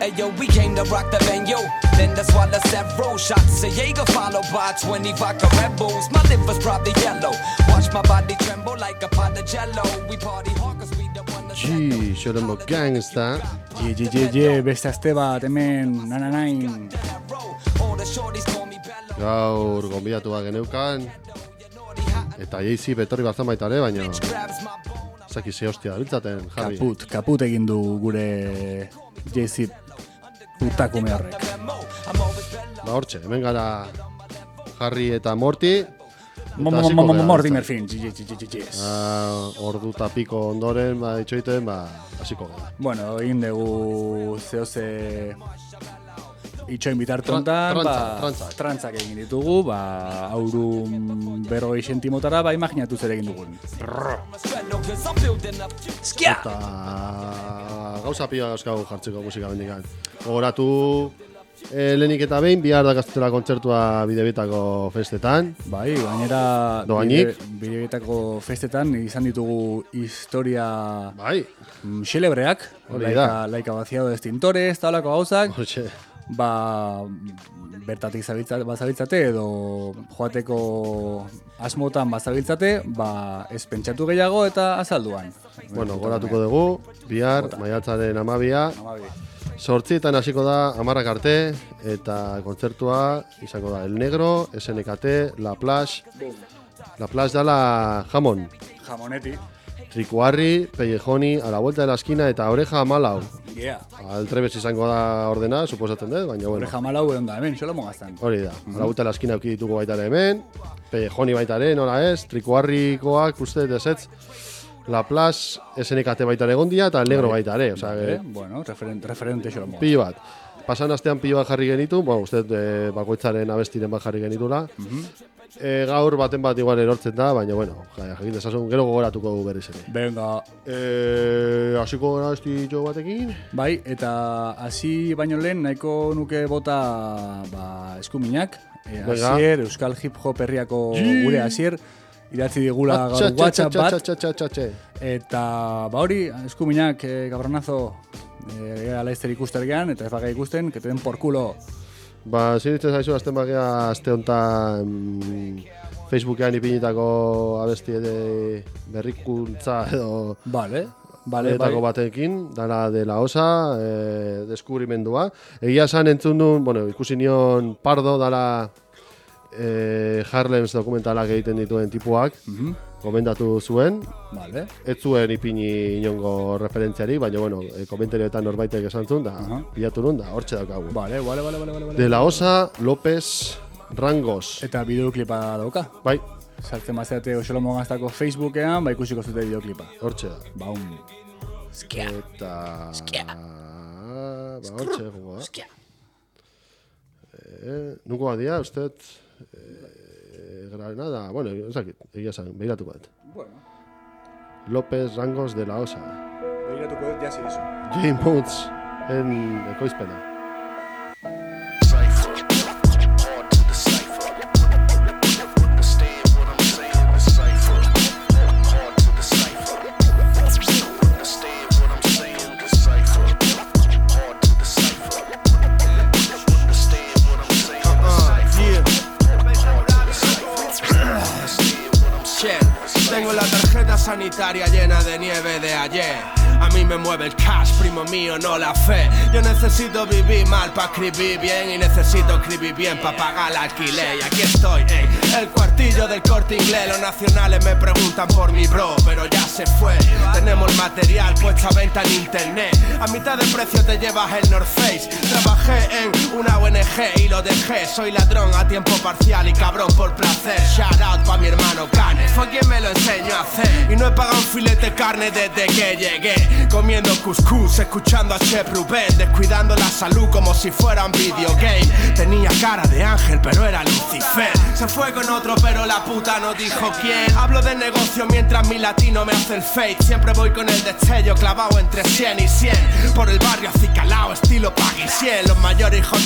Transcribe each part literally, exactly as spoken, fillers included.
Ayo, we came to rock the venue. Then that's why the several shots of Jaeger followed by twenty vodka Red Bulls. My liver's probably yellow. Watch my body tremble like a pot of jello. We party hard cause we the one that Gee, Xolombo Gangsta. Je, je, je, je, beste aste bat, hemen, nananain. Gaur gonbidatu bat geneukan. Eta Jay-Z betorri batzan baita ere, baina zaki ze hostia biltzaten, Harry. Kaput, kaput egin du gure Jay-Z putakume horrek. Ba hortxe, hemen gara Harry eta Morty. Morty Merfin, ordu eta piko ondoren, ba, itxoiten, ba, hasiko gara. Bueno, egin dugu zehose itxoin bitartu ontan, ba, trantzak. trantzak egin ditugu, ba, aurun berrogei sentimotara, ba, imaginatu zer egin dugun. Eskia! Eta gauza pila gauzkagu jartzeko musika bendikan. Gogoratu e, lehenik eta behin, bihar dakaztutela kontzertua Bidebietako festetan. Bai, gainera Doainik. Bidebietako festetan izan ditugu historia Bai, xelebreak, Hori laika, da. laika vaciado de extintores, talako gauzak. hortxe. Ba, bertatik zabiltzate, bazabiltzate edo joateko asmotan bazabiltzate, ba, ez pentsatu gehiago eta azalduan. Bueno, goratuko dugu, bihar, maiatzaren amabia, Amabi. sortzietan hasiko da amarrak arte, eta kontzertua izango da El Negro, S N K T, La Plage, La Plage da la Jamon, Jamoneti. Trikuarri, Pellejoni, A la Vuelta de la Esquina eta Oreja Malau. Yeah. Altrebes izango da ordena, suposatzen dut, baina bueno. Oreja malau egon da, hemen, xolo mogaztan. Hori da, A la Vuelta de la Esquina euki ditugu baita ere hemen, Pellejoni baita ere, nola ez, Trikuarrikoak uste desetz, La Plage, S N K T baita ere egondia eta El Negro baita ere, osea, Eh, eh, bueno, referente, referente xolo mogaztan. pilo bat. Pasan astean pilo bat jarri genitu, bueno, uste eh, bakoitzaren abestiren bat jarri genitula. E, gaur baten bat igual erortzen da, baina bueno, jakin dezasun, gero gogoratuko dugu berriz ere. Venga. E, hasiko gara esti jo batekin? Bai, eta hasi baino lehen nahiko nuke bota ba, eskuminak. E, Venga. Asier, Euskal Hip Hop herriako Ji. gure Asier, idatzi digula Atxa, gaur txa, WhatsApp txa, bat. txa, txa, txa, txa. Eta ba hori, eskuminak, e, gabronazo, e, ala ester ikustergean, eta ez baga ikusten, que te den por culo. Ba, zinitzen zaizu, azten bakea, azte honetan mm, Facebookean ipinitako abesti ede berrikuntza edo Vale, vale, etako bai. batekin, dara de la osa, e, deskubrimendua. Egia esan entzun duen, bueno, ikusi nion Pardo, dara e, Harlems dokumentalak egiten dituen tipuak, Mhm. komendatu zuen, Vale. ez zuen ipini inongo referentziarik, baina, bueno, e, komentarioetan norbaitek esan zuen, da, Aha. bilatu nun, da, hortxe daukagu. Vale, vale, vale, vale, vale, vale. De la Osa, López, Rangos. Eta bideoklipa dauka. Bai, Sartzen bazeate Oxolo Mogaztako Facebookean, ba ikusiko zute bideoklipa. hortxe da. Baum. Eskia. Eta... Ba, hortxe, gongo da. Eh, nuko badia, usted... Eh, Granada, bueno, ezakit, egia esan, behiratu bat. Bueno. López Rangos de la Osa. Begiratuko dut jasi dizu. Jane Moods en ekoizpena. Tengo la tarjeta sanitaria llena de nieve de ayer. A mí me mueve el cash, primo mío, no la fe. Yo necesito vivir mal pa' escribir bien y necesito escribir bien pa' pagar el alquiler. Y aquí estoy, ey, el cuartillo del Corte Inglés. Los nacionales me preguntan por mi bro, pero ya se fue. Tenemos material puesto a venta en internet. A mitad de precio te llevas el North Face. Trabajé en una O N G y lo dejé. Soy ladrón a tiempo parcial y cabrón por placer. Shout out pa' mi hermano Cane, fue quien me lo enseñó a hacer. Y no he pagado un filete de carne desde que llegué. Comiendo couscous, escuchando a Chef Rubén, descuidando la salud como si fuera un videogame. Tenía cara de ángel, pero era Lucifer. Se fue con otro, pero la puta no dijo quién. Hablo de negocio mientras mi latino me hace el fake. Siempre voy con el destello clavado entre cien y cien. Por el barrio acicalao, estilo Paguisien. Los mayores hijos de puta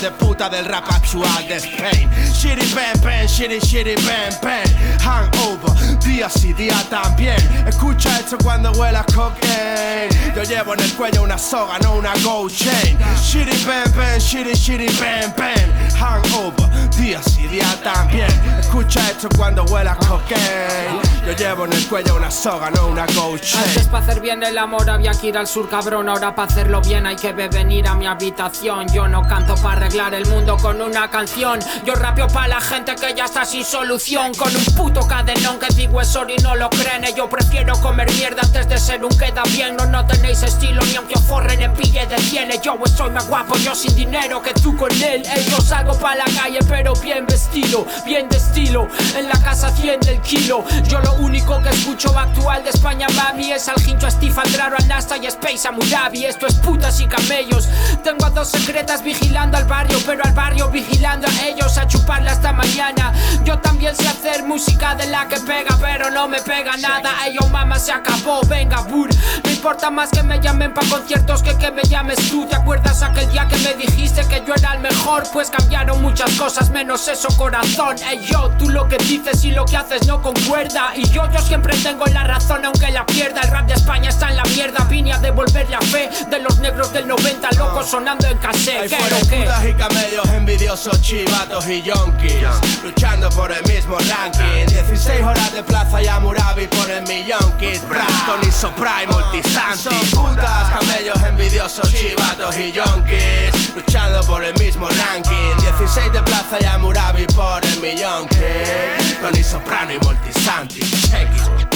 puta del rap actual de Spain. Shitty bang bang, shitty shitty bang bang. Hangover, día sí, día también. Escucha esto cuando huela cocaine. Yo llevo en el cuello una soga, no una gold chain. Shitty bang bang, shitty shitty bang bang. Hangover, día sí, día también. Escucha esto cuando huela cocaine. Yo llevo en el cuello una soga, no una gold chain. Antes pa' hacer bien el amor había que ir al sur, cabrón. Ahora pa' hacerlo bien hay que venir a mi habitación. Yo no canto pa' arreglar el mundo con una canción. Yo rapeo pa' la gente que ya está sin solución. Con un puto cadenón que digo es y no lo creen. Yo prefiero comer mierda antes de ser un queda bien. No, no tenéis estilo ni aunque os forren en pille de cien. Yo soy más guapo, yo sin dinero que tú con él. Yo salgo pa' la calle pero bien vestido, bien de estilo. En la casa cien del kilo. Yo lo único que escucho actual de España, mami, es al Hincho, a Steve, al Draro, al Nasta y Space, a Murabi. Esto es putas y camellos. Tengo a dos secretas vigilando al barrio, pero al barrio vigilando a ellos, a chuparla hasta mañana. Yo también sé hacer música de la que pega, pero no me pega nada. Ey, yo mamá, se acabó, venga, bur. Me importa más que me llamen pa' conciertos que que me llames tú. ¿Te acuerdas aquel día que me dijiste que yo era el mejor? Pues cambiaron muchas cosas, menos eso, corazón. Ey, yo, tú lo que dices y lo que haces no concuerda. Y yo, yo siempre tengo la razón aunque la pierda. El rap de España está en la mierda. Vine a devolver la fe de los negros del noventa, locos sonando en cassette. Ahí fueron putas y camellos, envidiosos, chivatos y yonkis, luchando por el mismo ranking. dieciséis horas de plaza y Hammurabi por el millón kid. Braston y Sopra y Multisanti. Putas, camellos, envidiosos, chivatos y yonkis, luchando por el mismo ranking. dieciséis de plaza y Hammurabi por el millón kid. Tony Soprano y Multisanti. Check it.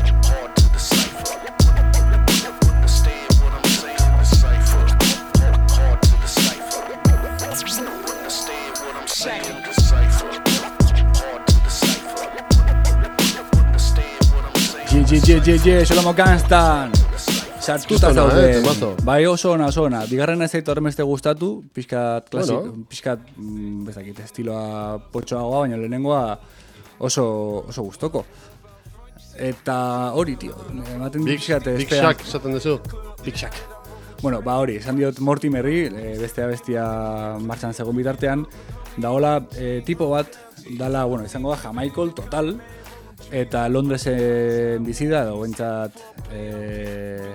Je, je, je, je, Shlomo Ganstan. Sartuta Zona, zauden. eh, temazo. Bai, oso ona, oso ona. Bigarren ez zait horremeste gustatu, pixkat klasik, Bueno. pixkat, mm, bezakit, estiloa potxoagoa, baina lehenengoa oso, oso gustoko. Eta hori, tio, ematen Big, pixkat Big esperan- Shack, esaten duzu. Big Shack. Bueno, ba hori, esan diot Mortimerri, e, bestea bestia martxan zegoen bitartean, da hola e, tipo bat, dala, bueno, izango da Jamaikol total, eta Londresen bizi da, edo bentsat e,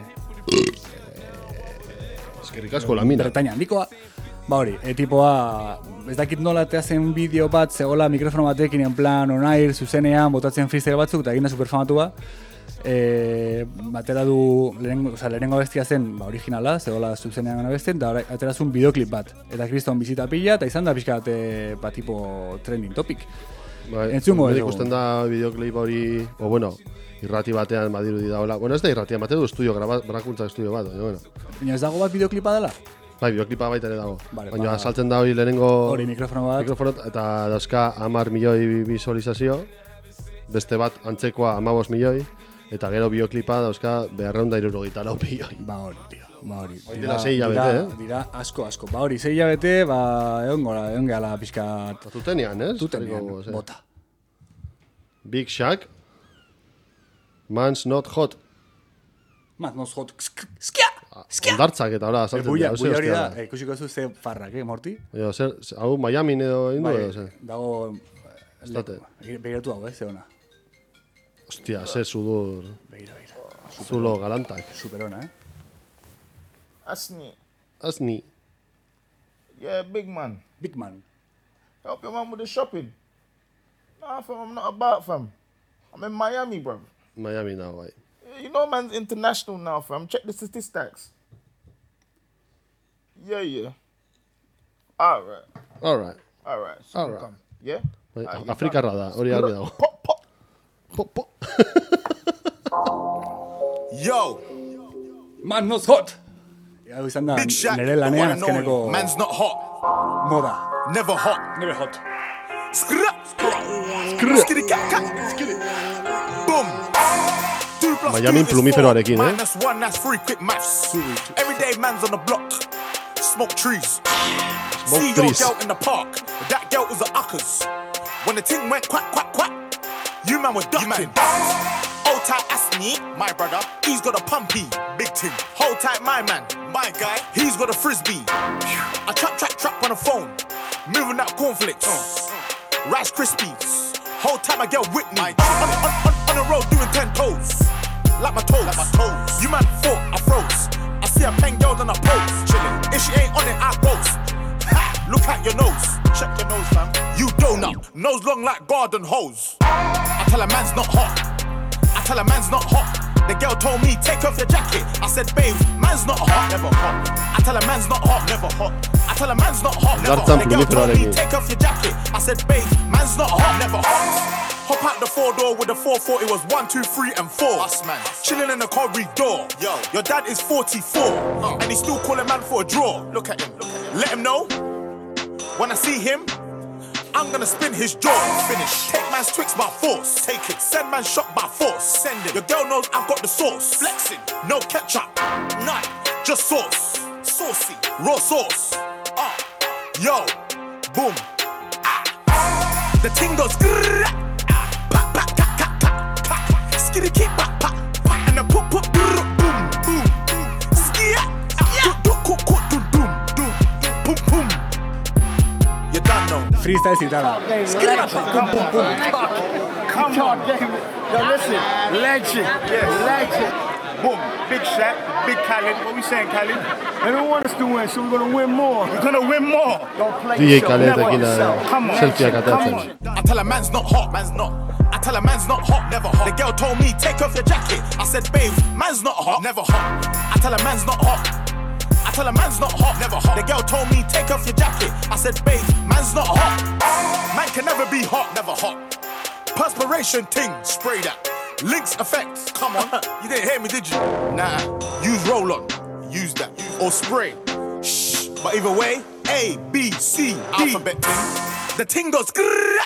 Eskerrik asko lamina. Bretaña handikoa. Ba hori, e, tipoa, ez dakit nola te zen bideo bat, zegoela mikrofono batekin en plan onair, zuzenean, botatzen freestyle batzuk, eta egin da superfamatua. E, batera du, lehenengo, o sea, lehenengo bestia zen, ba, originala, zegoela zuzenean gana besten, eta atera zuen bideoklip bat. Eta kriston bizita pila, eta izan da pixkat, e, ba, tipo trending topic. Bai, Entzungo hemen dugu. ikusten da bideoklip hori, o bueno, irrati batean badirudi dagoela. Bueno, ez da irratia, bate du estudio, grabat, barakuntza estudio bat, baina, bueno. Baina ez dago bat bideoklipa dela? Bai, bideoklipa baita ere dago. Vale, Baina ba- saltzen da hori lehenengo Hori mikrofono bat. mikrofono eta dauzka hamar milioi visualizazio, beste bat antzekoa hamabost milioi, eta gero bideoklipa dauzka berrehun eta hirurogeita lau milioi. Ba hori, tio, ba hori. Hori dela sei hilabete, dira, eh? Dira asko, asko. Ba hori, sei hilabete, ba, egon gora, egon gehala pixkat Eta zutenean, ez? tutenean, Hariko, ze. bota. Big Shack, Man's Not Hot. Maz, noz jot, skia! Ondartzak eta hola, saltzen Buia, dira, ze buia hori da, hostia. eh, ikusiko zu ze farrak, eh, Morti? Jo, zer, hau Miami edo indu edo, ze? dago... Ez date. Begiratu dago, eh, ze ona. Hostia, ze sudur, Begira, begira. zulo galantak. Super ona, eh? Asni. Azni. Yeah, big man. Big man. Help your man with the shopping. Nah, fam, I'm not about, fam. I'm in Miami, bro. Miami now, bai. You know man's international now, fam. Check the statistics. Yeah, yeah. All right. Alright. All right. So All right. come. Yeah? Bai, Alright, you Afrikarra da, hori argi dago. Pop, pop. Po, po. Yo, Man not hot! Ja, hau izan da, Big Shack, nire the lanean one and only. azkeneko Man's not hot, moda. never hot. Never hot. Skra, skra, skitty cat cat, skitty. Boom. Two plus Miami two is plumiferoarekin, four. eh? Minus one, that's three. Quick maths. Everyday man's on the block. Smoke trees. See your trees. girl in the park. That girl was a uckers. When the ting went quack quack quack, you man were ducking. Hold tight, Asni, my brother. He's got a pumpy, big ting. Hold tight, my man, my guy. He's got a frisbee. I trap trap trap on the phone. moving that cornflakes, uh. Rice Krispies. Whole time I get with me. On, on, on, on the road doing ten toes. Like my toes. Like my toes. You man thought I froze. I see a pen girl and I pose. Chillin'. If she ain't on it, I boast. Ha! Look at your nose. Check your nose, fam. You donut. Nose long like garden hose. I tell a man's not hot. I tell a man's not hot. The girl told me, take off your jacket. I said, babe, man's not hot. Never hot. I tell a man's not hot. Never hot. I tell a man's not hot. Never hot. The girl told me, take off your jacket. I said, babe, man's not hot. Never hot. Hop out the four door with the four forty was one, two, three, and four. Us, man. Chilling in the corridor. Yo, your dad is forty-four, uh. and he still calling man for a draw. Look at him. Look at him. Let him know. When I see him, I'm gonna spin his jaw. Finish. Take man's Twix by force. Take it. Send man shot by force. Send it. Your girl knows I've got the sauce. Flexing. No ketchup. None. Just sauce. Saucy. Raw sauce. Uh. Yo. Boom. Ah. The ting goes grrrr. Skitty keep pop pop pop and the pop pop boom boom boom skia do do do do boom boom boom boom. You don't know. Freestyle zitala. Come on, come on, yo, listen, legend, legend. Boom, big shot, big Khaled. What we saying, Khaled? They don't want us to win, so we're gonna win more. We're gonna win more. Don't play D J Khaled aquí la selfie akatzen. I tell a man's not hot, man's not. I tell a man's not hot, never hot. The girl told me, take off your jacket. I said, babe, man's not hot, never hot. I tell a man's not hot. I tell a man's not hot, never hot. The girl told me, take off your jacket. I said, babe, man's not hot. Man can never be hot, never hot. Perspiration ting, spray that. Lynx effect, come on. You didn't hear me, did you? Nah, use roll-on, use that. Or spray. Shh, but either way, A, B, C, D. Alphabet ting. The ting goes grrrr.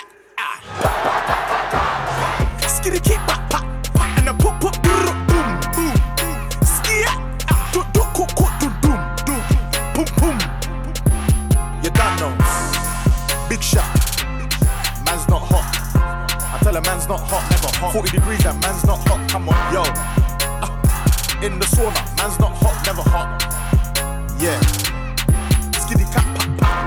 Skitty keep pop pop pop and the pop pop boom boom boom skia do do do do boom boom boom boom. You don't know. Big shot. Man's not hot. I tell a man's not hot, never hot. Forty degrees, that man's not hot. Come on, yo. Uh, in the sauna, man's not hot, never hot. Yeah. Skitty cap pop pop.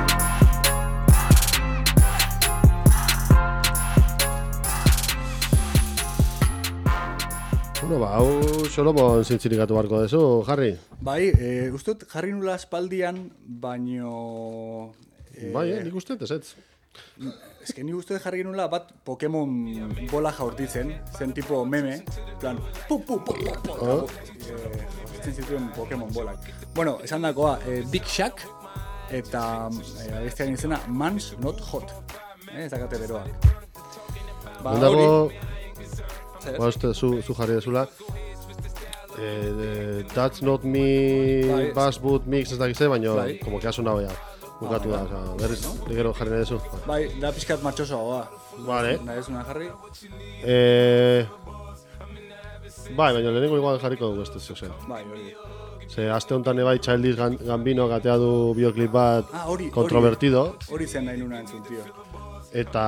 Bueno, ba, hau Solomon zintzirikatu barko dezu, Harry. Bai, e, ustut jarri nula espaldian, baino... E, bai, eh, nik uste, ez ez. Ez que nik uste jarri nula bat Pokemon bola jaurtitzen, zen tipo meme, plan, pu, pu, pu, pu, pu, pu, jaurtitzen zituen Pokemon bolak. Bueno, esan dakoa, e, Big Shack, eta e, abestiaren izena Man's Not Hot, eh, ez dakate beroak. Ba, hori... Ba, uste, zu, zu jarri dezula. Eh, that's not me, bai, bass boot mix ez dakize, baina bai, como que ha sonado ya. Bukatu ah, da, oza, berriz, ligero jarri nahi dezu. Bai, da pixkat martxosoa, vale. Nahi dezuna jarri? Eh, bai, baina lehenengo igual jarriko dugu ez dezio zen. Bai, hori. Ze, azte honetan ebai Childish Gambino gatea du bioklip bat ah, ori, kontrovertido. Hori zen nahi nuna entzun, tio. Eta...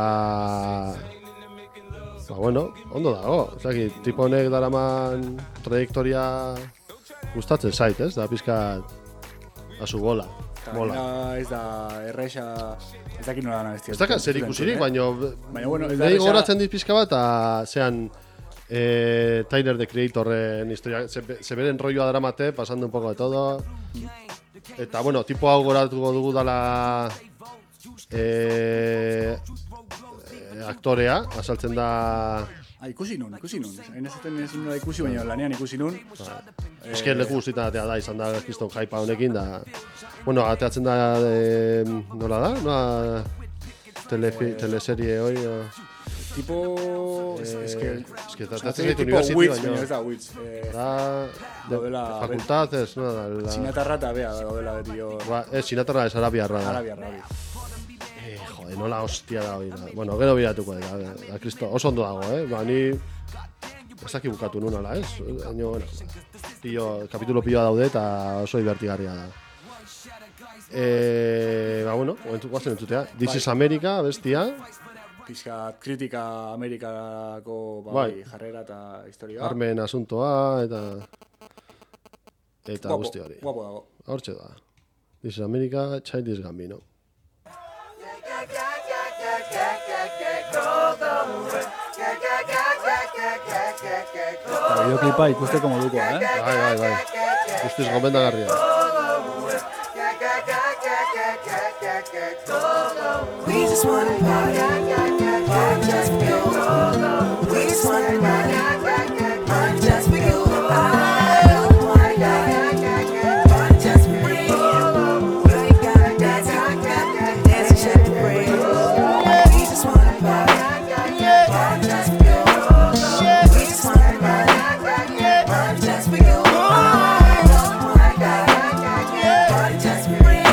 Ba, bueno, ondo dago. Zaki, tipo honek daraman trajektoria gustatzen zait, ez? Da pizkat a su bola. Mola. Ez da erresa... Ez dakit nola gana bestia. Ez dakit zer ikusirik, baina... Baina, bueno, ez da erresa... goratzen dit pizka bat, eta zean... Eh, Tyler, the Creatorren historia... Se beren rolloa daramate, pasando un poco de todo. Eta, bueno, tipo hau goratuko dugu dala... Eh... aktorea, azaltzen da... Ah, ikusi nun, ikusi nun. Hain ezaten ezin nola ikusi, baina lanean ikusi nun. Ah. Eh... Ez que leku guztietan atea da, izan da kiston jaipa honekin, da... Bueno, ateatzen da... Eh, nola da? Nola... Telefi, eh... teleserie hori... O... Tipo... Eh... Ez que... Ez que ateatzen zaitu universiti, baina... Ez da, Witz. Eh... Da... De... Fakultad, ez, no da... La... Sinatarra eta bea, gaudela beti jo... Ba, ez, sinatarra ez, arabiarra da. Arabiarra, arabiarra. Eh, jode, nola hostia da hori. Bueno, gero biratuko da, da, Kristo, oso ondo dago, eh? Ba, ni... Ez daki bukatu nun ala, ez? Baina, bueno, pillo, kapitulo pilloa daude eta oso divertigarria da. Eh, ba, bueno, guazen entzutea. This is America, bestia. Pizkat kritika Amerikako bai, bai. jarrera eta historia. Armen asuntoa eta... Eta guzti hori. Guapo dago. Hortxe da. This is America, Childish Gambino. Bideoklipa ikusteko modukoa, eh? Bai, bai, bai. Guztiz gomendagarria. We just wanna party, party just for you. We just wanna party, party just for you. I wanna party, party just for you. We gotta dance, dance and shake the brain. We just wanna party, party just for you. We just wanna party, party just for you. I wanna party just for you.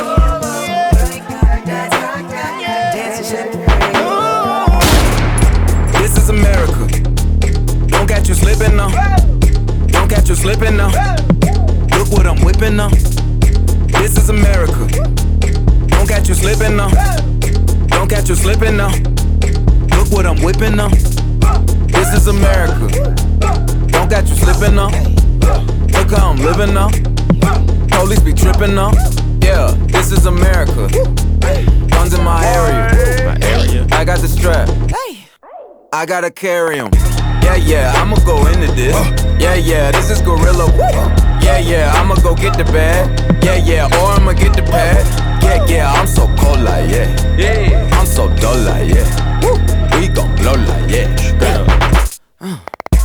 This is America. Don't catch you slipping now. Don't catch you slipping now. Look what I'm whipping now. This is America. Don't catch you slipping now. Don't catch you slipping now. Look what I'm whipping now. This is America. Don't catch you slipping now. Look how I'm living now. Police be tripping now. Yeah, this is America. Guns in my area. My area. I got the strap. I gotta carry 'em. Yeah, yeah, I'ma go into this. Yeah, yeah, this is gorilla. Yeah, yeah, I'ma go get the bag. Yeah, yeah, or I'ma get the pad. Yeah, yeah, I'm so cold like yeah. Yeah, I'm so dull like yeah. We gon' blow like yeah. Uh.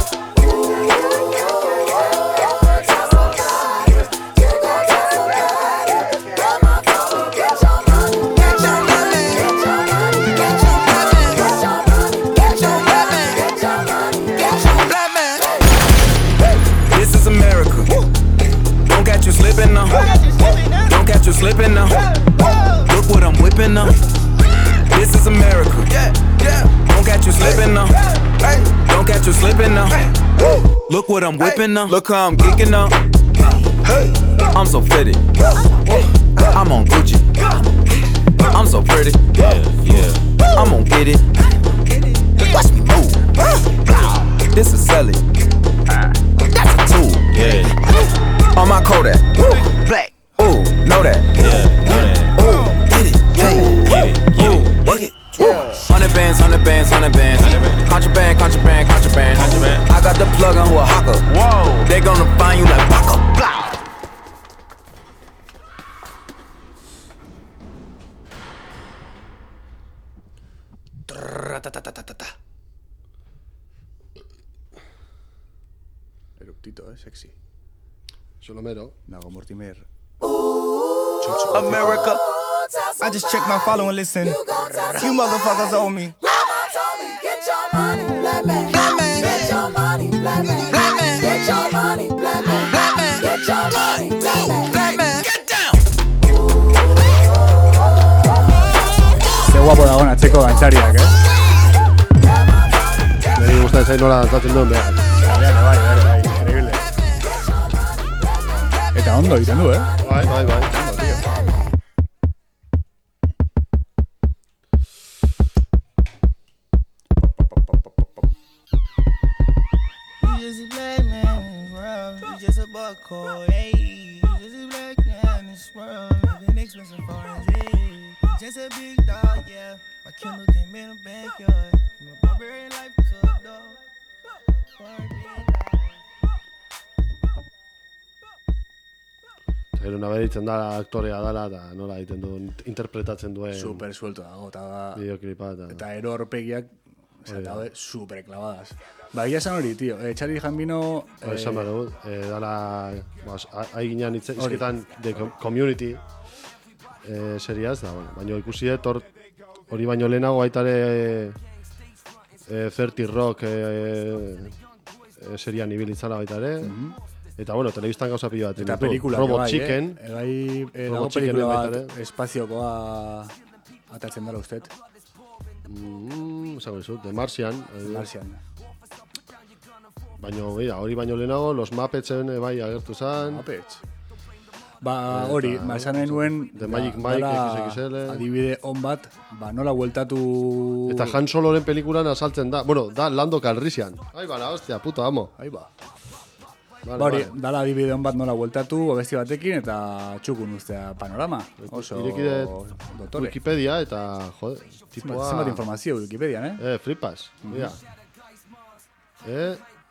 Slipping now. Don't catch you slipping now. Look what I'm whipping now. This is America. Don't catch you slipping now. Don't catch you slipping now. Look what I'm whipping now. Look how I'm geeking now. I'm so fitted. I'm on Gucci. I'm so pretty. Yeah, yeah. I'm gonna get it. Watch me move. This is Sally. That's a tool. Yeah. On my Kodak, woo, black, ooh, know that, yeah, know that, ooh, get it, yeah, get it, get it, work it, hundred bands, hundred bands, hundred bands, contraband, contraband, contraband, contraband. I got the plug on who a hawker, whoa, they gonna find you like Baka, blah. Eruptito, eh, sexy. Solomero. Nago Mortimer. America. I just checked my follow and listen. You motherfuckers owe me. Get your money, black man. Black man. Get your money, black man. Black man. Get your money, black man. Black man. Get your money, black man. Black man. Get down. Ze guapo dagoen atzeko gantzariak, eh? Neri gustatzen zain nola dantzatzen duen behar. Bai, bai, bai, bai, increíble. Eta ondo egiten du, eh? Bai, bai, bai. Just a black man in this world, you just a buckhole, hey. Just a black man in this world, living expensive foreign, hey. Just a big dog, yeah. My Kindle came in the backyard. From a barbarian life to a dog. Gero naberitzen da aktorea dala eta nola egiten duen, interpretatzen duen Super suelto dago, eta bideoklipa eta... Eta ero horpegiak, eta hau super clavadas. Ba, egia esan hori, tio, eh, Txari Jambino... Hori esan behar dugu, eh, dala... Hai ginean izketan de Community eh, seriaz, da, bueno, baina ikusi dut, hori baino lehenago baitare eh, thirty Rock eh, eh, serian ibilitzala baitare, mm-hmm. Eta, bueno, telebistan gauza pilo bat. Eta pelikula, Robot bai, Chicken. Eh? Egai, eh, dago pelikula bat espaziokoa atatzen dara usted. Mm, zago izut, The Martian. The Martian. Baina, hori baino lehenago, Los Muppetsen bai agertu zan. Muppets. Ba, hori, ba, esan nahi nuen... The Magic Mike, X X L. Adibide on bat, ba, nola bueltatu... Eta Han Soloren pelikulan asaltzen da. Bueno, da Lando Calrissian. Ai, bala, hostia, puto amo. Ai, ba. Vale, Bari, vale. Dala adibide hon bat nola bueltatu, abesti batekin, eta txukun ustea panorama. Oso dotore. Wikipedia eta, jode, tipoa... Zenbat informazio Wikipedian, eh? Eh, flipas, mira. Mm-hmm. Eh,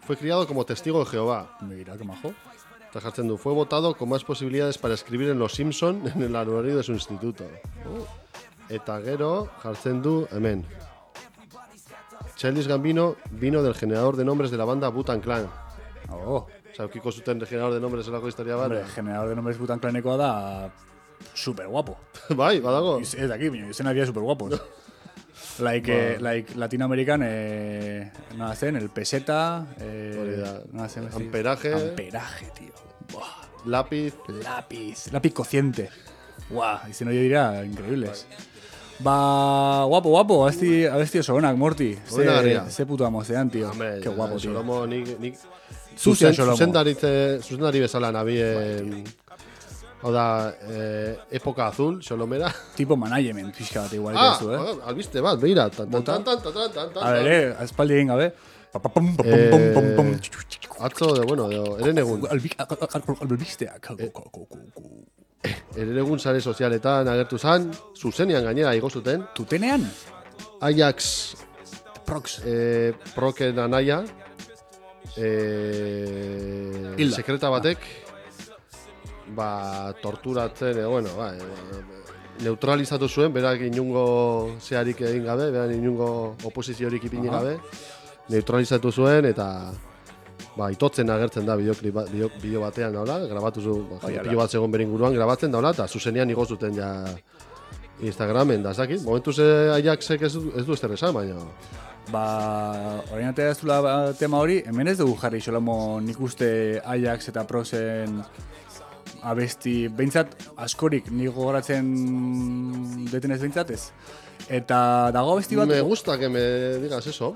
fue criado como testigo de Jehová. Mira, qué majo. Está jartzen du, fue votado con más posibilidades para escribir en Los Simpson en el anuario de su instituto. Eta gero, jartzen du, hemen. Childish Gambino vino del generador de nombres de la banda Wu-Tang Clan. Oh. Osa, eukiko zuten generador de nombres zelako historia bat. Hombre, generador de nombres Wu-Tang Clanekoa da super guapo. Bai, badago. Ez daki, baina izen adia super guapos. Like, eh, like Latinoamerican, eh, nada zen, el peseta, eh, nada zen, amperaje. Amperaje, tío. Buah. Lápiz. Lápiz. Lápiz cociente. Guau, izen hori dira increíbles. Ba, guapo, guapo, abesti, abesti oso onak, Morty. Ze, ze puto amozean, tío. Hombre, qué guapo, tío. Solomo, nik... nik Zuzia Solomo. Zuzendari bezala nabien... Hau da, eh, época azul, Solomera. Tipo management, pixka bat igual. Ah, zu, eh? ah, albiste bat, beira. Tan, tan, tan, tan, tan, tan, tan. A ver, eh, espaldi egin gabe. Eh, atzo, de, bueno, de, eren egun. Albisteak. Eren egun sare sozialetan agertu zan, zuzenean gainera igo zuten. Tutenean? Ajax Prox. Eh, Proken anaia. Eh, sekreta batek. Ba, torturatzen, eh, bueno, ba, eh, neutralizatu zuen, berak inungo zeharik egin gabe, berak inungo oposiziorik ipini gabe, neutralizatu zuen, eta ba, itotzen agertzen da bideoklip bat, bideo, bideo batean, nola, grabatu zu, ba, pilo bat segon beringuruan grabatzen da, eta zuzenean igo zuten ja Instagramen, da, zakit, momentu ze Ajaxek ez, ez du ezer esan, baina... Ba, orain atea ez dula tema hori, hemen ez dugu jarri Xolomo nik uste Ajax eta Proxen abesti, behintzat askorik nik gogoratzen detenez behintzat ez. Eta dago abesti bat... Me gusta que me digas eso.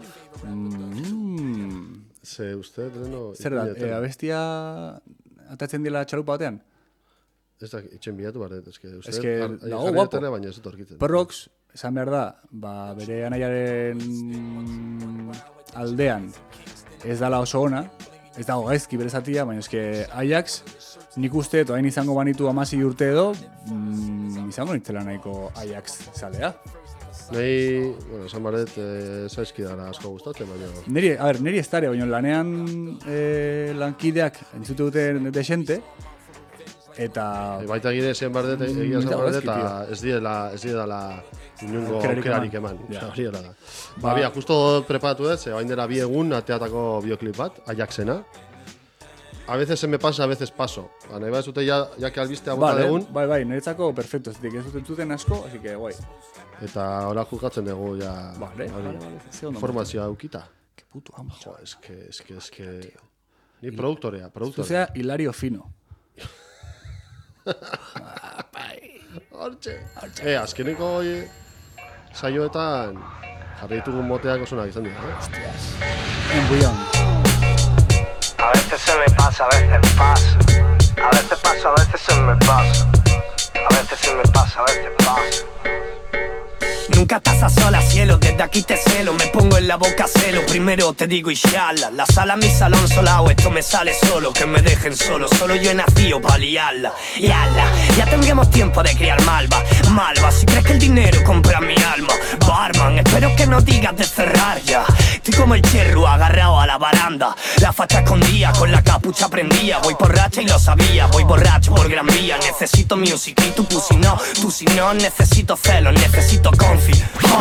Mm. Ze usted, no... Zer da, e, abestia atatzen dela txalupa batean? Ez da, itxen bilatu barret, ez que... Ez que dago guapo. Baina ez dut orkitzen. Prox, esan behar da, ba, bere anaiaren aldean ez dala oso ona, ez dago gaizki bere zatia, baina eske Ajax, nik uste, toain izango banitu amasi urte edo, mm, izango nintzela nahiko Ajax zalea. Nahi, bueno, esan barret, eh, zaizki dara asko gustatzen, baina... Neri, a ber, neri ez dara, baina lanean eh, lankideak entzute duten desente, eta... E, baita gire zen bardet, egia zen bardet, eta ez diela, ez diela inungo aukerarik eman. Hori da. Ba, bia, justo preparatu dut, ze bain dela bi egun ateatako bioklip bat, Ajaxena. A veces se me pasa, a veces paso. Ba, nahi bat zute ja, ja que albistea bota vale, degun. Bai, bai, niretzako perfecto, ez ez duten zuten asko, así que guai. Eta ora jugatzen dugu ja... Vale, vale, vale. Informazioa aukita. Que puto amo. Jo, es que, es que, es que... Ni produktorea, produktorea. Zuzea Hilario Fino. Hortxe. Eh, azkeneko hoi saioetan jarri ditugun moteak oso nahi izan dira, eh? Hostias. En bullón. A veces se me pasa, a veces paso. A veces paso, a veces se me pasa. A veces se me pasa, a veces paso. Nunca estás a solas, cielo, desde aquí te celo. Me pongo en la boca celo, primero te digo inshallah. La sala, mi salón solao, esto me sale solo. Que me dejen solo, solo yo he nacido pa' liarla. Y ala, ya tendremos tiempo de criar malva. Malva, si crees que el dinero compra mi alma. Barman, espero que no digas de cerrar ya. Estoy como el cherro agarrado a la baranda. La facha escondía, con la capucha prendía. Voy borracha y lo sabía, voy borracho por gran vía. Necesito music y tu pussy no. Tú si no, necesito celos, necesito confi.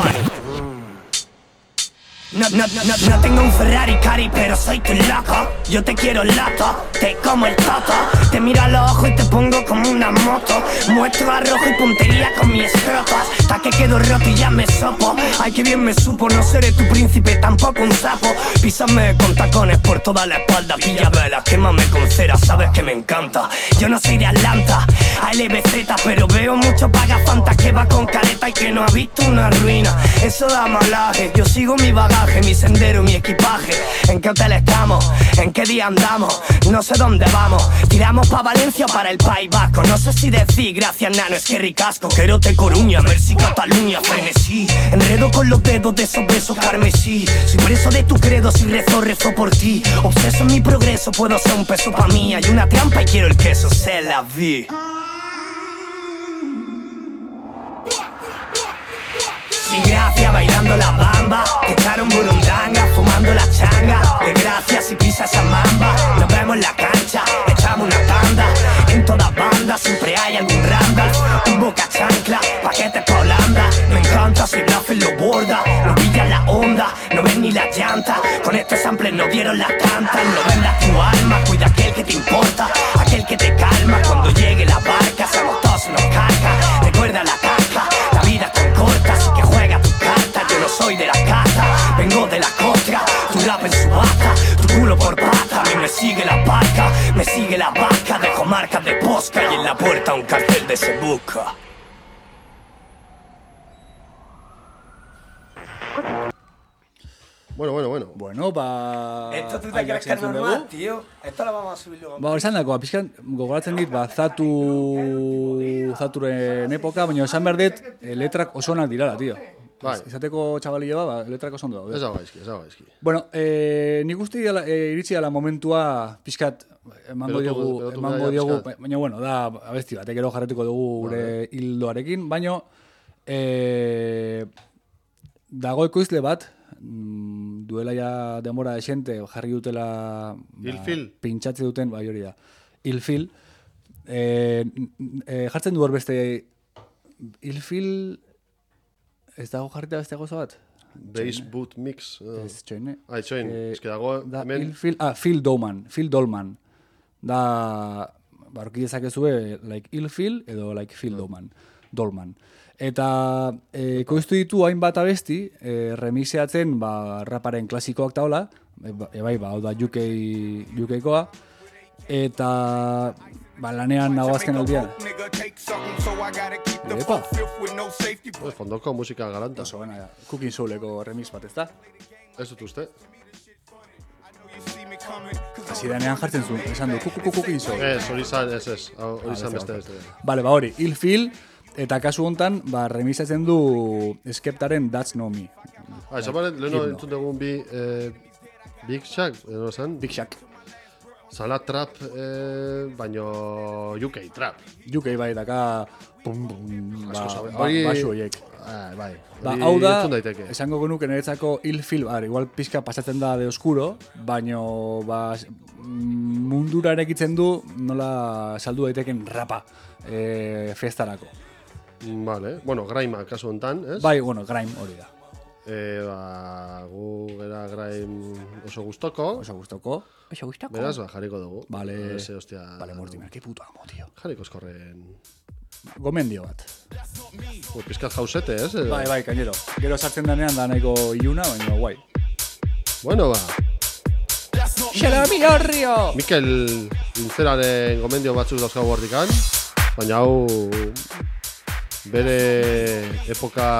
No, no, no, no tengo un Ferrari cari, pero soy tu loco. Yo te quiero lata, te como el toto. Te miro a los ojos y te pongo como una moto. Muestro arrojo y puntería con mis escrotas. Hasta que quedo roto y ya me sopo. Ay, que bien me supo, no seré tu príncipe, tampoco un sapo. Písame con tacones por toda la espalda. Pilla velas, quémame con cera, sabes que me encanta. Yo no soy de Atlanta, A L B Z, pero veo mucho pagafantas que va con careta y que no ha visto una ruina. Eso da malaje, yo sigo mi bagaje, mi sendero, mi equipaje. ¿En qué hotel estamos? ¿En qué día andamos? No sé dónde vamos. Tiramos pa' Valencia o para el País Vasco. No sé si decir gracias, nano, es que ricasco. Querote, Coruña, Mercy, Cataluña, frenesí. Enredo con los dedos de esos besos carmesí. Soy preso de tu credo, si rezo, rezo por ti. Obseso en mi progreso, puedo ser un peso pa' mí. Hay una trampa y quiero el queso, se la vi. Sin gracia bailando la bamba, que estar en burundanga, fumando la changa. De gracias si pisas a mamba, nos vemos en la cancha, echamos una tanda. En todas bandas siempre hay algún randall, un boca chancla, paquetes pa' Holanda. Me encanta si Bluffin lo borda, no pilla la onda, no ven ni la llanta. Con estos samples no dieron la tanta, no vendas tu alma, cuida aquel que te importa, aquel que te calma. Cuando llegue la barca, somos todos unos carcas. Recuerda la caja, la vida es tan corta, así que juega tu carta. Yo no soy de la casa, vengo de la contra. Tu rap en su bata, tu culo por pata. A mí me sigue la barca, me sigue la vaca. Dejo marcas de posca y en la puerta un cartel de Se Busca. Bueno, bueno, bueno. Bueno, ba... Esto tú te crees que es normal, tío. Esto lo vamos a subir luego. Ba, esan dagoa, pixkan, gogoratzen dit, ba, zatu... zaturen epoka, baina esan behar dit, eh, letrak oso onak dirala, tío. Bai. Izateko txabalio ba, letrak oso ondo daude. Ez dago gaizki, ez dago gaizki. Bueno, eh, nik uste dira, eh, iritsi dela momentua, pixkat, emango Berotu- diogu, berotu emango gaia diogu, pixkat. baina bueno, da, abesti bat, gero jarretuko dugu gure hildoarekin, baina, eh, dago ekoizle bat, mm, duela ja demora desente, jarri dutela... Ilfil? Ba, pintxatze duten, bai hori da. Ilfil. Eh, eh, jartzen du hor beste... Ilfil... Ez dago jarrita beste goza bat? Bass boot mix. Uh. Ez txoine. Ah, txoin. Eh, Ez que dago da hemen... Ilfil, ah, Phil Dolman, Phil Dolman. Da, barki dezakezue, like Ilfil edo like Phil Dolman. Dolman. Eta eh, koiztu ditu hainbat abesti, eh, remiseatzen ba, raparen klasikoak taola, e, ba, e, bai, ba, hau da U K, U K-koa, eta ba, lanean nago azken aldian. Epa! Pues, fondoko musika galanta. Oso, bena, ja. Cooking Souleko remix bat, ez da? Ez dut uste. Hasi denean jartzen zuen, esan du, kuku kuku Cooking Soul. Ez, hori zan, ez ez. Hori zan beste beste. Bale, ba hori, Ilfil, eta kasu hontan, ba, remisatzen du Skeptaren That's No Me. Ah, esan baren, leheno entzun dugun bi... Eh, Big Shack, edo zan? Big Shack. Zala trap, eh, baino U K trap. U K bai, daka... Pum, pum, ba, Asko zabe- ba, hori- basu horiek. Ah, bai. Ba, Hori hau da, entzun daiteke. esango genuke niretzako Ilfil, ba, igual pixka pasatzen da de oscuro, baino ba, mundura erekitzen du nola saldu daiteken rapa e, festarako. Vale, bueno, grime kasu hontan, ez? Bai, bueno, grime hori da. E, ba, gu gara grime oso gustoko. Oso gustoko. Oso gustoko. Beraz, ba, jarriko dugu. Vale. Ese, hostia. Vale, Mortimer, qué puto amo, tío. Jarriko eskorren... Gomendio bat. Ui, pizkat jausete, ez? Edo? Bai, bai, kainero. Gero sartzen denean da nahiko iluna, baina guai. Bueno, ba. Xeromi Horrio! Mikel Lintzeraren gomendio batzuk dauzkagu hortikan, baina hau bere epoka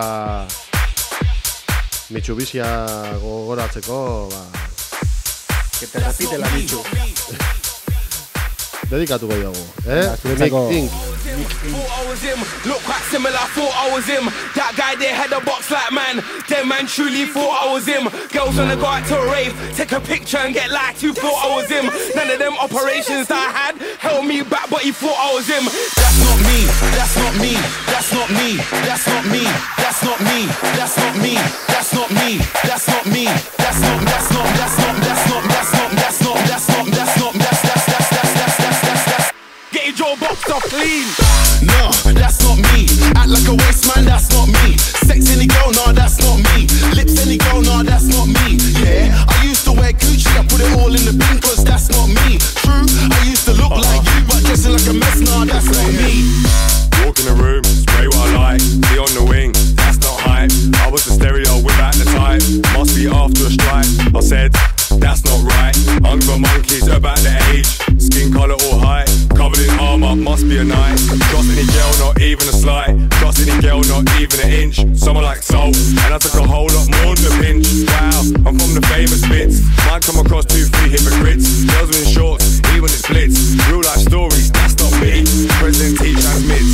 Mitsubishia gogoratzeko, ba... Que te repite la Mitsu. Dedikatuko diogu, eh? Big Zuretzako... Think. Thought I was him, look quite similar, thought I was him. That guy there had a box like man, them man truly thought I was him. Girls wanna go out to a rave, take a picture and get liked, who thought I was him. None of them operations that I had held me back, but he thought I was him. That's not me, that's not me, that's not me, that's not me, that's not me, that's not me, that's not me, that's not me, that's not, that's not, that's not, that's not, that's not, that's not, that's not, that's not, that's, that's, that's, that's, that's, that's, that's, that's. Get your jaw boxed off clean. No, that's not me. Act like a waste man, that's not me. Sex any girl, no, that's not me. Lips any girl, no, that's not me. Yeah, I used to wear Gucci, I put it all in the bin, cause that's not me. True, I used to look like you, but dressing like a mess, no, that's not me. Walk in the room, spray what I like. Be on the wing, that's not hype. I was the stereo without the type. Must be after a strike. I said, that's not right. Hungry monkeys about the age. Skin colour all high. Covered in armour, must be a knight. Trust any girl, not even a slight. Trust any girl, not even an inch. Someone like Soul, and I took a whole lot more than a pinch. Wow, I'm from the famous bits. Might come across two, three hypocrites. Girls in shorts, even it splits. Real life stories, that's not me. President T transmits.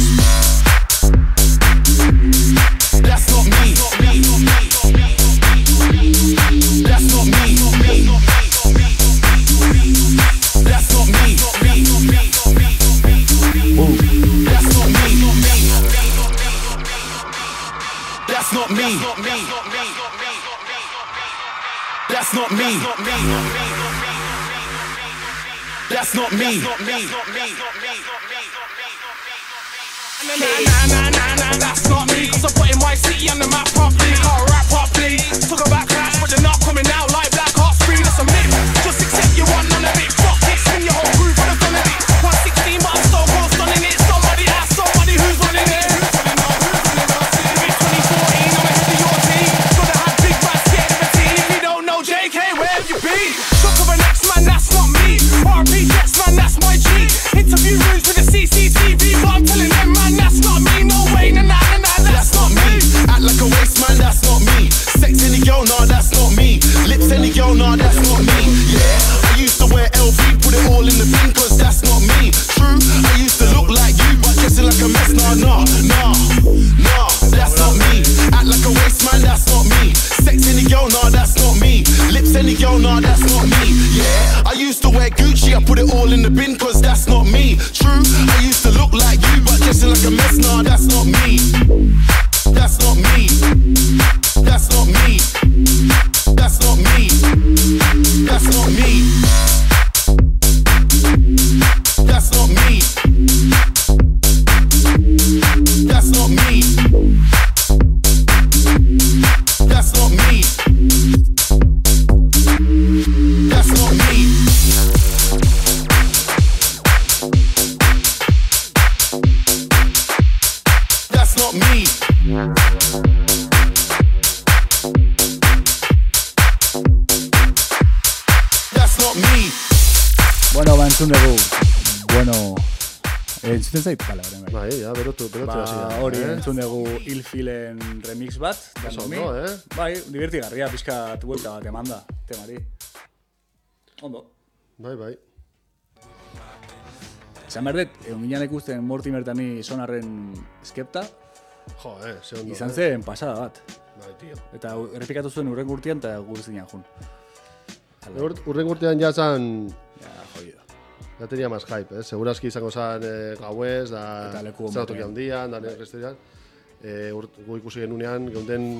That's not me. That's not me. That's not me. Move. That's not me. That's not me. That's not me. That's not me. Nah, nah, nah, nah, nah, that's not me. Cause I put in my city on the map properly. Can't rap properly. Talk about clash, but they're not coming out like Black Hearts free. That's a myth. Just accept you want none of it. Fuck it, spin your whole crew for the fun of it. one sixteen, but I'm so cold stunning it. Somebody ask somebody who's running it. It's twenty fourteen, I'm ahead of your team. Gotta have big man scared of a team. If you don't know J K, where have you been? Shook of an X man, that's not me. R P Jets man, that's my G. Interview rooms with the C C T V, but I'm telling them man, that's not me. No way, nah, nah, nah, nah, that's not me. Act like a waste man, that's not me. Sex any girl, nah, that's not me. Lips any girl, nah, that's not me. Yeah, I used to wear L V, put it all in the bin, cause that's not me. True, I used to look like you, but dressing like a mess, nah, nah, nah, nah, that's not me. Act like a waste man, that's not me. Sex any girl, nah, that's not me. Lips any girl, nah, that's not me. Yeah, I used to wear Gucci, I put it all in the bin, cause that's not me. True, I used to look like you, but dressing like a mess, nah, that's not me. That's not me. That's not me. That's not me. That's not me. That's not me. That's not me. That's not me. That's not me. That's not me. That's not me. Bueno, ba, entzun dugu. Bueno, entzuten zait? Bale, bale, bai. Bai, ja, berotu, berotu hasi da. Ba, hori, eh? entzun dugu Ilfilen remix bat. Oso ondo, eh? Bai, divertigarria, pixka buelta bat emanda, temari. Ondo. Bai, bai. Esan behar dut, egon ginean ikusten Mortimer eta ni sonarren skepta. Jo, eh, ze ondo. Izan eh? zen pasada bat. Bai, tio. Eta errepikatu zuen urren gurtian eta guztian jun. Urren gurtean ja zan... Ja, jodido. Ja tenia más hype, eh? Segurazki izango zan eh, gauez, da... Eta leku zeratoki handian, da nire resterian. Eh, gu ikusi genunean, geunden...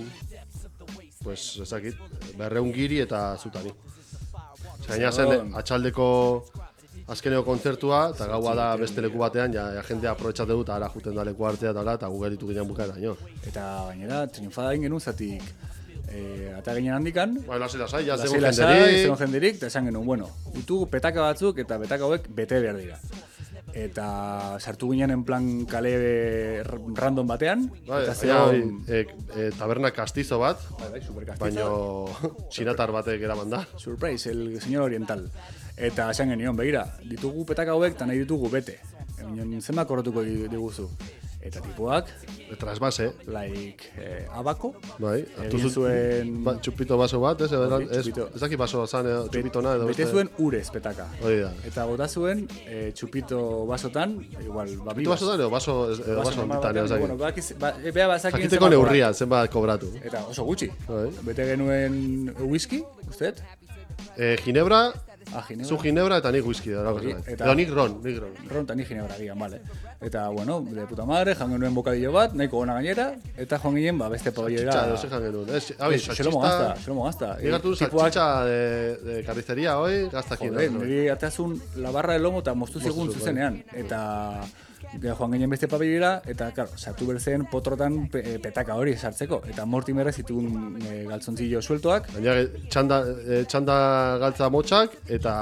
Pues, ezakit, berreun giri eta zutani. Gaina zen, atxaldeko azkeneko kontzertua, eta gaua da beste leku batean, ja, ja jendea aprobetxate dut, ara juten da leku artea eta eta gu geritu ginen bukaera, ino. Eta gainera, triunfada egin genuen zatik, e, eta ginen handikan, bai, lasai, lasai, ja, lasai, zegoen lasai, jenderik. zegoen jenderik, eta esan genuen, bueno, ditugu petaka batzuk, eta petaka hauek bete behar dira. Eta sartu ginen en plan kale random batean, Bai, eta baina, zegoen... e, e, taberna kastizo bat, Bai, bai, super kastizo. baino txinatar batek eraman da. Surprise, el señor oriental. Eta esan genion, begira, ditugu petaka hauek eta nahi ditugu bete. Egin zenbat korrotuko diguzu. Eta tipuak... Trasbase. Like, eh, abako. Bai, hartu egin zuen... Ba, txupito baso bat, ez? Hori, Ez, txupito. ez daki baso zan, eh, txupitona edo Bete zuen urez petaka. Hori da. Eta bota zuen eh, txupito basotan, igual, ba, Txupito basotan edo baso, edo baso onditan, ez Bueno, bakiz, ba, bea bazakien Jakiteko neurria, zenbat kobratu. Eta oso gutxi. Bai. Bete genuen whisky, usteet? Eh, ginebra, Ah, ginebra. zu ginebra eta nik whisky da. Hori, Edo nik ron, nik ron. Ron eta ni ginebra digan, vale. Eta, bueno, de puta madre, jan genuen bokadillo bat, nahiko gona gainera, eta joan ginen, ba, beste pabellera... Salchicha, edo ze jan genuen. Ez, abi, Xelomo gazta, xelomo gazta. Nik hartu salchicha de, de carnicería hoi, gaztakin. Joder, niri atazun la barra de lomo eta moztu Moztu zigun zuen, zuzenean. Eta joan ginen beste pabellera, eta, claro, sartu berzen potrotan pe, petaka hori sartzeko. Eta Mortimerra zituen e, galtzontzillo sueltoak. Baina txanda, e, txanda galtza motxak eta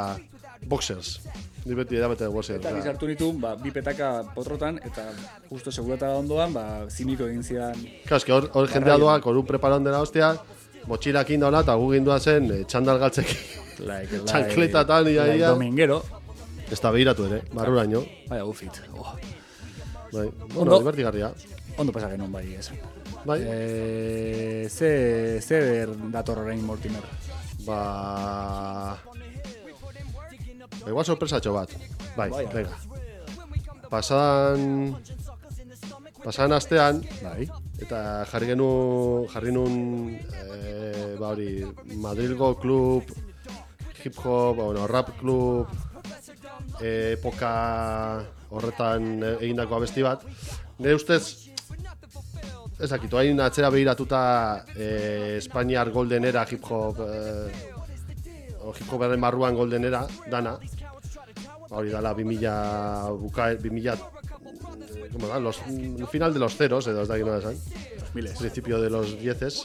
boxers. Ni beti edabete boxers. Eta ni sartu nituen, ba, bi petaka potrotan, eta justo segurata ondoan, ba, zimiko egin zidan. Claro, eske hor, hor jendea doak, hor un preparan dela hostia, motxilak indauna eta gu gindua zen e, txandal galtzek. Like, like, Txankletatan, ia, like ia. dominguero. Ez da behiratu ere, barruraino. Baina outfit. Oh. Bai, bueno, divertigarria. Ondo pasa genuen bai, esan. Bai. Eh, ze, ze dator orain Mortimer? Ba... Igual sorpresatxo bat. Bai, Bai, venga. Pasadan... Pasadan astean, bai. Eta jarri genu, jarri nun, e, ba hori, Madrilgo klub, hip hop, ba, bueno, rap klub, e, epoka horretan egindako abesti bat. Nire ustez, ez dakit, hain atzera behiratuta eh, Espainiar Golden Era hip hop eh, o hip hoparen barruan Golden Era dana. Hori dala bi mila bukaer, bi mila como da, los el final de los ceros, edo ez dakit nola esan. Miles. Principio de los dieces.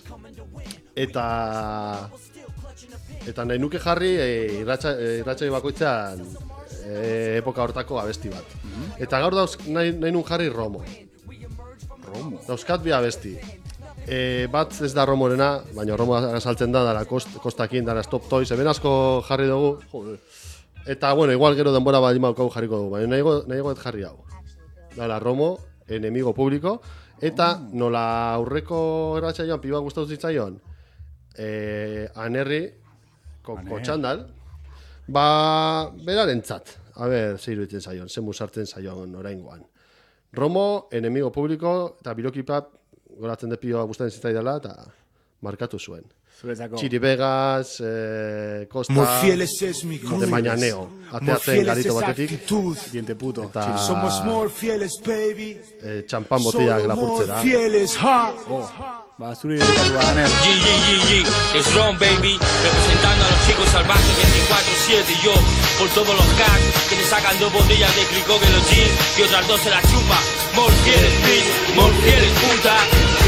Eta eta nahi nuke jarri eh, irratxa, eh, irratxai bakoitzan eh, epoka hortako abesti bat. Mm-hmm. Eta gaur dauz nahi, nahi nun jarri Romo. Romo. Dauzkat bi abesti. E, bat ez da Romorena, baina Romo saltzen da dara kost, kostakin, dara Stop Toys, hemen asko jarri dugu. Joder. Eta, bueno, igual gero denbora bat imaukagu jarriko dugu, baina nahigo, nahigo ez jarri hau. Dara Romo, enemigo publiko, eta nola aurreko erratxaioan piba gustatu zitzaion, e, Anerri, kotxandal, ba, berarentzat. A ber, ze iruditzen zaion, ze musartzen zaion oraingoan. Romo, enemigo publiko, eta birokipap, goratzen de pioa gustatzen zitzaidala, eta markatu zuen. Zuretzako. Chiri Vegas, eh, Costa, Morfieles es mi cruz. de Mañaneo, ateatzen garito batetik, diente puto. eta Somos more fieles, baby. eh, txampan botiak lapurtzera. Fieles, ha. Oh. Va, zuri dedikatu Aner. G, G, G, G, es Ron, baby, representando a los chicos salvajes veinticuatro siete. Yo, por todos los cats que le sacan dos botellas de Clicó que los jeans y otras dos se las chupa. More fieles, bitch, more fieles, puta.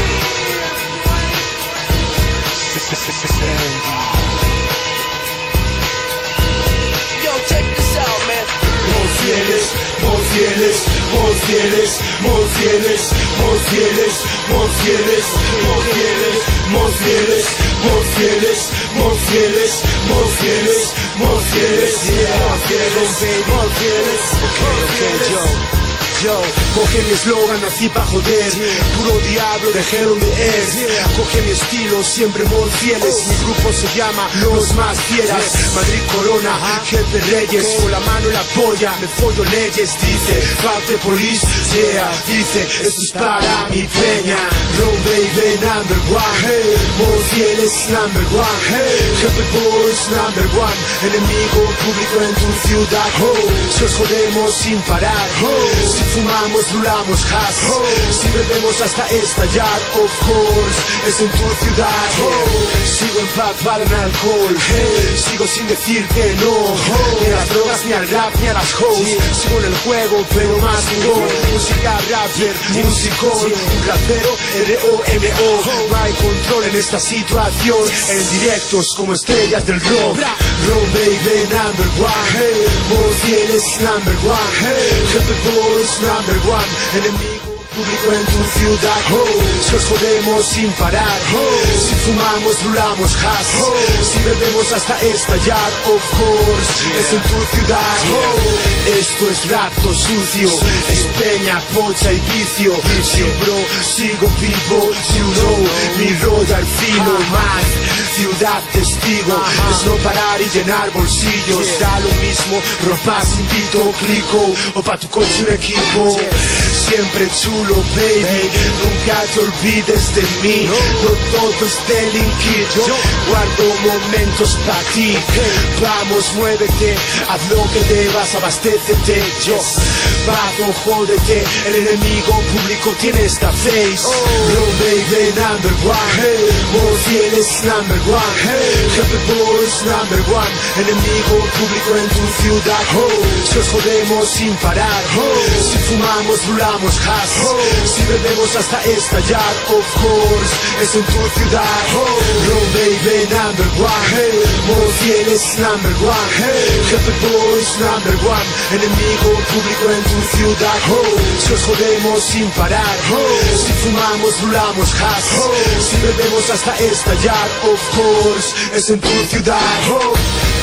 Yo, check this out, man. More fieles, more fieles, more fieles, more fieles, more fieles, more fieles, more fieles, more fieles, more fieles, more fieles, more fieles, more fieles, yeah, more fieles, more fieles, more fieles. Yo, coge mi eslogan, nací pa' joder, puro diablo, dejé donde es. Coge mi estilo, siempre more fieles. Mi grupo se llama Los Más Fieles. Madrid Corona, Jefe Reyes, con la mano en la polla, me follo leyes. Dice, fuck the police, yeah. Dice, esto es para mi peña. Ron baby, number one. Hey, more fieles, number one. Hey, Jefe Boys, number one. Enemigo público en tu ciudad. Oh, si os jodemos sin parar. Oh, si fumamos, rulamos hash. Oh, si bebemos hasta estallar, of course, es en tu ciudad. Oh, sigo empapado en alcohol. Hey, sigo sin decir que no. Oh, ni a las drogas, ni al rap, ni a las hoes. Sigo en el juego, pero más gol. Música, rapper, musicón. Un rapero, R O M O. No hay control en esta situación. En directos como estrellas del rock. Rock baby, number one. Hey, more fieles, number one. Hey, Jefe Boys, number one. Enemigo público en tu ciudad. Oh, si os jodemos sin parar. Oh, si fumamos, rulamos hash. Oh, si bebemos hasta estallar, of course, es en tu ciudad. Oh, esto es rapto sucio, es peña, pocha y vicio. Si bro, sigo vivo, you know, mi royal fino más. Ciudad testigo, es no parar y llenar bolsillos. Da lo mismo, ropa sin pito, clico, o pa' tu coche un equipo. Siempre chulo, baby, nunca te olvides de mí. No todo es delinquir, yo guardo momentos pa' ti. Vamos, muévete, haz lo que debas, abastécete. Yo, bajo, jódete, el enemigo público tiene esta face. No, baby, number one. Hey, more fieles, number one. Hey, Jefe Boys, number one. Enemigo público en tu ciudad. Oh, si os jodemos sin parar. Oh, si fumamos, rulamos hash. Oh, si bebemos hasta estallar, of course, es en tu ciudad. Oh, no baby, number one. Hey, more fieles, number one. Hey, Jefe Boys, number one. Enemigo público en tu ciudad. Oh, si os jodemos sin parar. Oh, si fumamos, rulamos hash. Oh, si bebemos hasta estallar, of course, es en tu ciudad. Oh.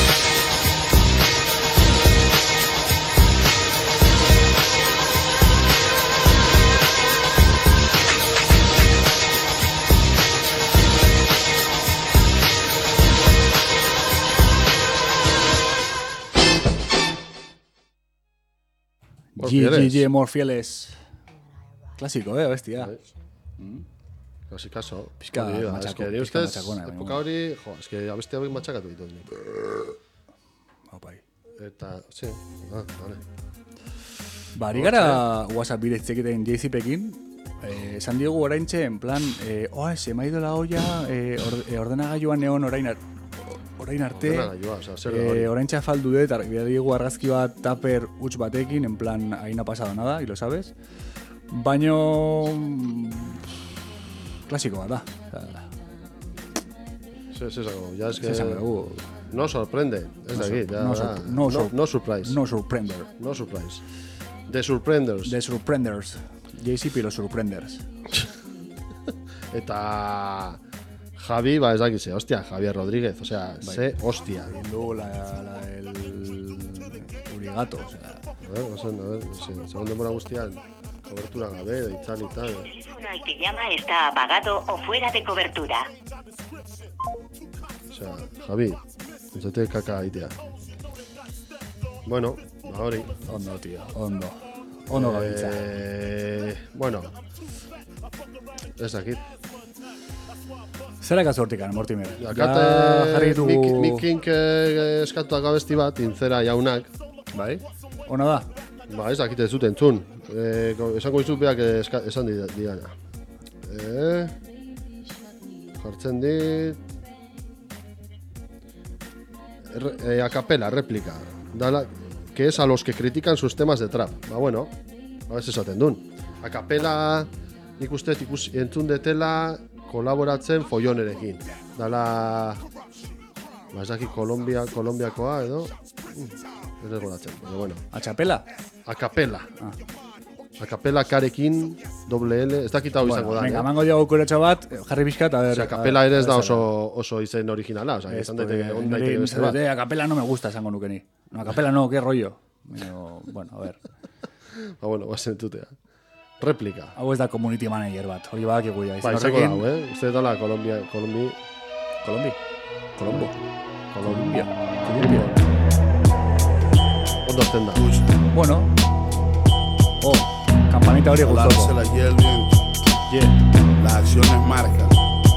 G, G, G, more fieles. Clásico, eh, bestia. Mm. Klasikazo. Pizka Hori da, matxako, eske, ni pizka ustez, matxakona, epoka hori, jo, eske, abeste hori matxakatu ditut. Opai. Eta, sí, ah, vale. Ba, ari gara WhatsApp bidez egiten J C Pekin, Eh, esan diogu oraintxe, en plan, eh, oh, se me ha ido la olla, eh, or, eh, ordenagailua neon orain, ar, orain arte, Ordenagailua, oza, zer da hori? eh, oraintxe afaldu dut, bida diogu argazki bat taper huts batekin, en plan, ahí no ha pasado nada, y lo sabes. Baino... Klasiko bat da. Sí, sí, saco. Ya es que... Sí, saco. No sorprende, es no de aquí. Ya, no, ya. no, no, no surprise. No surprender. No surprise. The Surprenders. The Surprenders. J C P los Surprenders. Eta... Javi, ba, ez dakize, hostia, Javier Rodríguez, o sea, bai. ze hostia. Luego la, la del Urigato, o sea... A ver, no sé, a ver, sí, segun denbora guztian, cobertura gabe, de itzal y tal. El teléfono al que llama está apagado o fuera de cobertura. O sea, Javi, entzate kaka aitea. Bueno, hori. Ondo, tío, ondo. Ondo gabiltza. Eh, bueno, ez dakit. Zera kazu hortikan, Mortimer? Akate, jarri ditugu... Mik, Mikink eh, eskatuak abesti bat, intzera jaunak. Bai? Ona da? Ba, ez dakit ez dut entzun. Eh, esango izut beak eska, esan digana. Eh, jartzen dit... R, eh, acapela, réplica. Dala, que es a los que critican sus temas de trap. Ba, bueno, a veces esaten dun. Acapela, nik uste ikus, entzun detela kolaboratzen follonerekin. Dala... Ba, ez dakit Kolombia, Kolombiakoa edo... Ez ez goratzen, baina bueno. Atxapela? Acapela. Ah. Acapela karekin, doble L, ez dakit hau bueno, izango da. Venga, mango diago kuretxo bat, jarri bizkat, a ver... O sea, Acapela ere ez da oso, oso izen originala, o sea, izan daiteke on daiteke beste bat. Acapela no me gusta, esango nuke ni. No, Acapela no, qué rollo. Pero, bueno, a ver. Ba, bueno, bazen entutea. Replika. Hau ez da community manager bat, hori badak eguia. Ba, izango dago, eh? Uste dala Colombia, Colombi... Colombi? Colombo? Colombia. Colombia. Ondo azten da. Bueno. Oh, campanita hori gustoko. Dársela y el viento. Yeah. Las acciones marcan.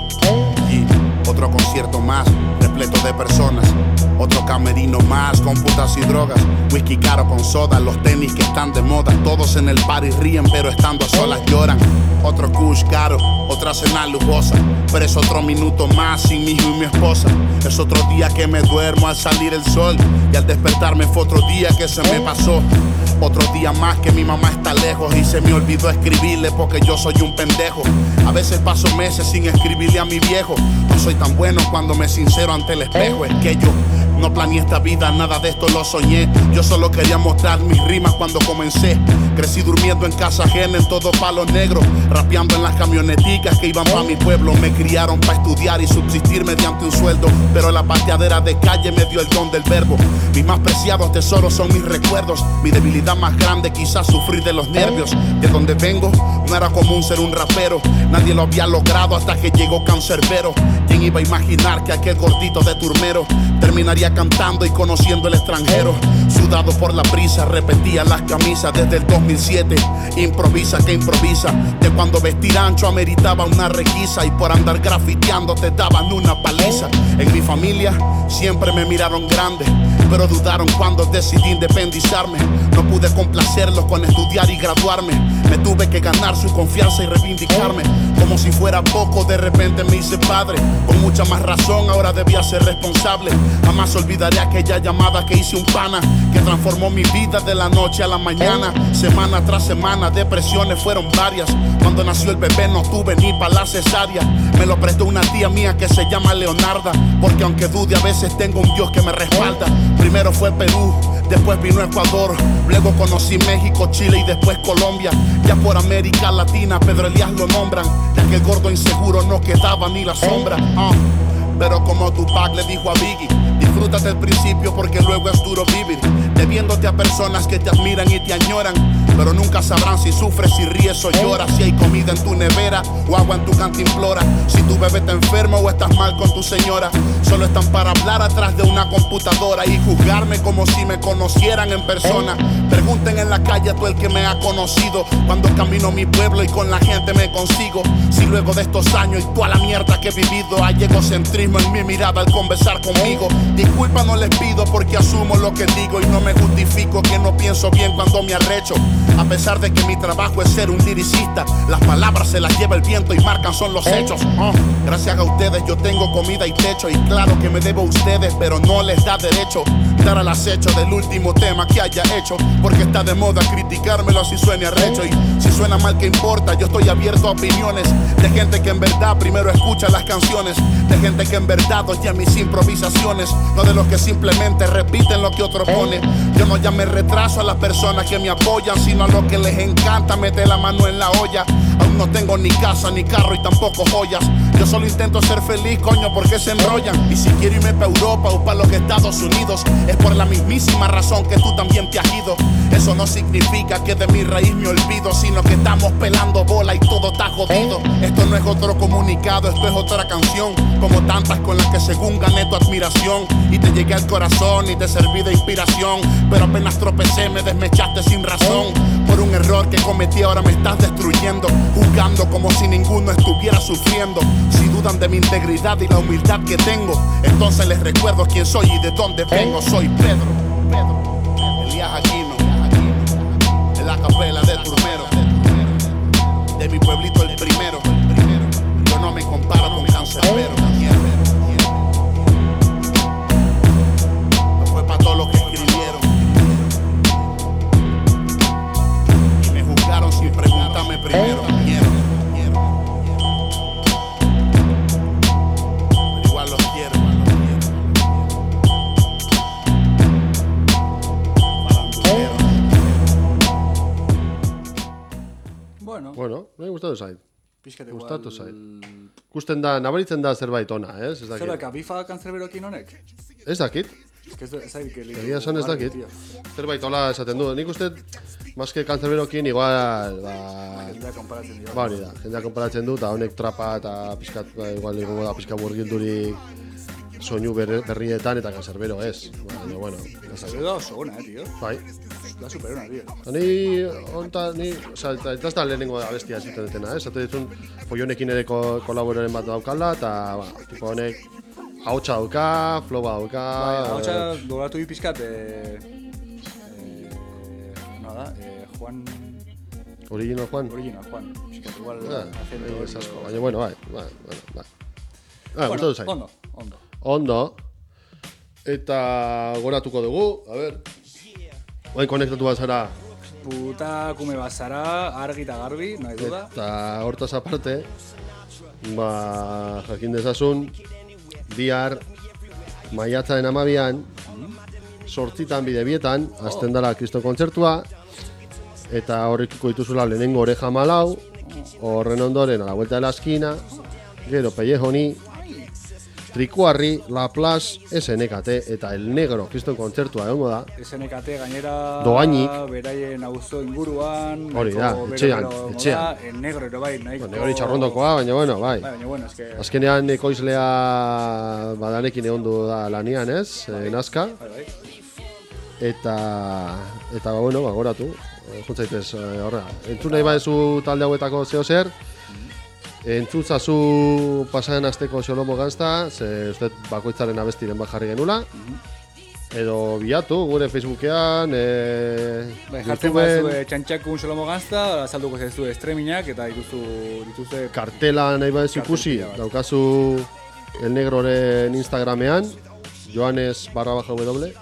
Y otro concierto más, repleto de personas. Otro camerino más, con putas y drogas. Whisky caro con soda, los tenis que están de moda. Todos en el party ríen, pero estando a solas lloran. Otro kush caro, otra cena lujosa. Pero es otro minuto más sin mi hijo y mi esposa. Es otro día que me duermo al salir el sol. Y al despertarme fue otro día que se me pasó. Otro día más que mi mamá está lejos y se me olvidó escribirle porque yo soy un pendejo. A veces paso meses sin escribirle a mi viejo. No soy tan bueno cuando me sincero ante el espejo. Es que yo no planeé esta vida, nada de esto lo soñé. Yo solo quería mostrar mis rimas cuando comencé. Crecí durmiendo en casa ajena en todo palo negro, rapeando en las camioneticas que iban pa' mi pueblo. Me criaron pa' estudiar y subsistir mediante un sueldo, pero la pateadera de calle me dio el don del verbo. Mis más preciados tesoros son mis recuerdos. Mi debilidad más grande quizás sufrir de los nervios. De donde vengo no era común ser un rapero. Nadie lo había logrado hasta que llegó Cancerbero. ¿Quién iba a imaginar que aquel gordito de Turmero terminaría cantando y conociendo el extranjero? Sudado por la prisa, repetía las camisas desde el dos mil siete. Improvisa que improvisa, de cuando vestir ancho ameritaba una requisa. Y por andar grafiteando te daban una paliza. En mi familia siempre me miraron grande, pero dudaron cuando decidí independizarme. No pude complacerlos con estudiar y graduarme. Me tuve que ganar su confianza y reivindicarme. Como si fuera poco, de repente me hice padre. Con mucha más razón ahora debía ser responsable. Jamás olvidaré aquella llamada que hice un pana, que transformó mi vida de la noche a la mañana. Semana tras semana, depresiones fueron varias. Cuando nació el bebé no tuve ni pa' la cesárea. Me lo prestó una tía mía que se llama Leonarda, porque aunque dude a veces tengo un Dios que me respalda. Primero fue Perú, después vino Ecuador, luego conocí México, Chile y después Colombia. Ya por América Latina Pedro Elías lo nombran, ya que el gordo inseguro no quedaba ni la sombra. uh. Pero como Tupac le dijo a Biggie, disfrútate el principio porque luego es duro vivir, debiéndote a personas que te admiran y te añoran, pero nunca sabrán si sufres, si ríes o lloras, si hay comida en tu nevera o agua en tu cantimplora, si tu bebé está enfermo o estás mal con tu señora. Solo están para hablar atrás de una computadora y juzgarme como si me conocieran en persona. Pregunten en la calle a todo el que me ha conocido, cuando camino a mi pueblo y con la gente me consigo. Si luego de estos años y toda la mierda que he vivido hay egocentrismo en mi mirada al conversar conmigo. Disculpa no les pido porque asumo lo que digo y no no me justifico que no pienso bien cuando me arrecho. A pesar de que mi trabajo es ser un liricista, las palabras se las lleva el viento y marcan son los hechos. Oh, gracias a ustedes yo tengo comida y techo, y claro que me debo a ustedes, pero no les da derecho dar al acecho del último tema que haya hecho, porque está de moda criticármelo si suene arrecho. Y si suena mal, ¿qué importa? Yo estoy abierto a opiniones de gente que en verdad primero escucha las canciones, de gente que en verdad oye mis improvisaciones, no de los que simplemente repiten lo que otro pone. Yo no ya me retraso a las personas que me apoyan, sino a los que les encanta meter la mano en la olla. Aún no tengo ni casa, ni carro y tampoco joyas. Yo solo intento ser feliz, coño, porque se enrollan. Y si quiero irme pa' Europa o pa' los Estados Unidos, es por la mismísima razón que tú también te has ido. Eso no significa que de mi raíz me olvido, sino que estamos pelando bola y todo está jodido. Esto no es otro comunicado, esto es otra canción, como tantas con las que según gané tu admiración y te llegué al corazón y te serví de inspiración, pero apenas tropecé me desmechaste sin razón. Por un error que cometí ahora me estás destruyendo, juzgando como si ninguno estuviera sufriendo. Si dudan de mi integridad y la humildad que tengo, entonces les recuerdo quién soy y de dónde vengo. Soy Pedro, Pedro Elías Aquino, de la capela de Turmero, de mi pueblito el primero. Yo no me comparo con Cancerbero. No fue para todos los que escribieron y me juzgaron sin preguntarme primero. Pero igual los quiero. Bueno, bueno, me gustatu zait. Pixkat Gustatu igual... zait. Gusten da, nabaritzen da zerbait ona, ez? Ez dakit. Zeraka, bifa Cancerberokin honek? Ez dakit. Ez que ez dakit. Egia esan ez dakit. Zerbait hola esaten du. Nik uste, maske Cancerberokin igual, ba... Jendea konparatzen dira. Ba, hori da, jendea konparatzen du, eta honek trapa eta pixkat, ba, igual egongo da pixkat burgildurik soinu ber, berrietan eta Cancerbero ez. Baina, bueno. Cancerbero da oso ona, eh, tío. Bai. Da superona, tío. Ni, onta, ni, oza, eta ez da lehenengo abestia zuten detena, eh? Zate ditun, Foionekin ere ko, kolaboren bat daukala, eta, ba, tipo honek, ahotsa dauka, flowa dauka... Bai, ahotsa doratu di pixkat, eh... eh... Nada, eh, Juan... Original Juan? Original Juan, pixkat, igual... Ah, acento... ez asko, baina, bueno, bai, bai, bai, bai. Ah, bueno, gustatu zait. ondo, ondo. Ondo. Eta goratuko dugu, a ber... Oain konektatu bat zara. Puta kume bat zara, argi eta garbi, nahi duda. Eta hortaz aparte, ba, jakin dezazun, bihar, maiatzaren amabian, sortzitan bidebietan, azten dara Kriston kontzertua, eta horrekiko dituzula lehenengo oreja malau, horren ondoren a la vuelta de la esquina, gero Pellejoni, Trikuarri, La Place, S N K T eta El Negro Kriston kontzertua egongo da. S N K T gainera Doainik. Beraien auzo inguruan. Hori da, etxean, etxean. El Negro ere bai, nahiko. El Negro itxarrondokoa, baina bueno, bai. Baina bueno, eske... Azkenean ekoizlea badanekin egon du da lanian, ez? Bai. E, nazka. Bai, bai. Eta, eta ba, bueno, ba, goratu. Juntzaitez, horrela. Entzun nahi baezu talde hauetako zeo zer. Entzutzazu pasaren asteko Xolomo Gangsta, ze uste bakoitzaren abestiren bat jarri genula. Edo bilatu gure Facebookean, e, bai, jartzen baduzu txantxakun Xolomo Gangsta, salduko zaizu streamingak eta ikustu dituzte kartela nahi baduzu ikusi, daukazu El Negroren Instagramean, Joanes barra baja W.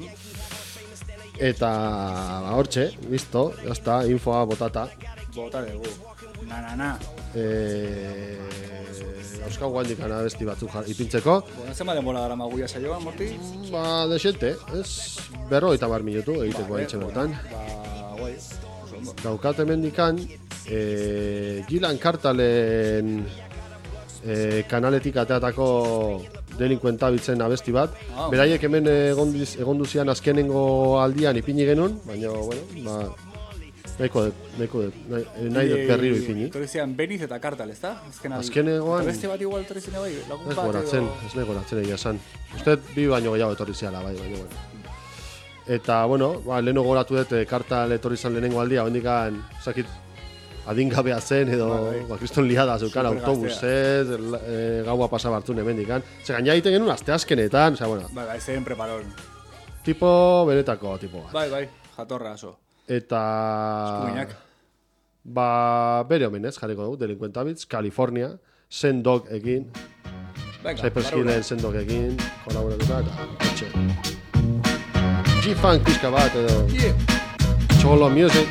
Eta hortxe, listo, jazta, infoa botata. Bota dugu. Na, na, na. Eh, Euskal Guandikan abesti batzuk ipintzeko. Bueno, zenba denbora dara maguia saioan, Morti? Ba, desente, ez berrogeita hamar minutu egiteko haitxe bertan. Ba, guai. Daukat hemendikan, eh, Gilan Kartalen eh, kanaletik ateatako delinkuentabitzen abesti bat. Ah, Beraiek hemen egon duzian azkenengo aldian ipini genuen, baina, bueno, ba... Nahiko dut, nahiko dut, nahi, nahi dut berriro ipini. Torrizian Beniz eta Kartal, ez da? Azkenegoan... Beste bat igual torrizien bai, lagun bat edo... Ez goratzen, ez nahi goratzen egia esan. Uste bi baino gehiago etorriziala bai, baina, bueno. Eta, bueno, ba, leheno goratu dut Kartal etorrizan lehenengo aldia, hondikan, zakit, adingabea zen edo, ba, kriston liada zeukan autobusez, e, gaua pasa bartzun hemendikan. Ze gaina egiten genuen, azte azkenetan, osea, bueno. Ba, ba, zen preparon. Tipo benetako tipo bat. Bai, bai, jatorra oso. Eta... Eskuinak. Ba, bere omenez, jarriko dugu, Delinquentabits, California, Sendog egin, Cypress Hillen Sendog egin, kolaboratuta, eta etxe. G-Funk pixka bat, edo... Yeah. Cholo Music.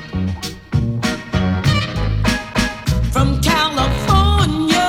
From California.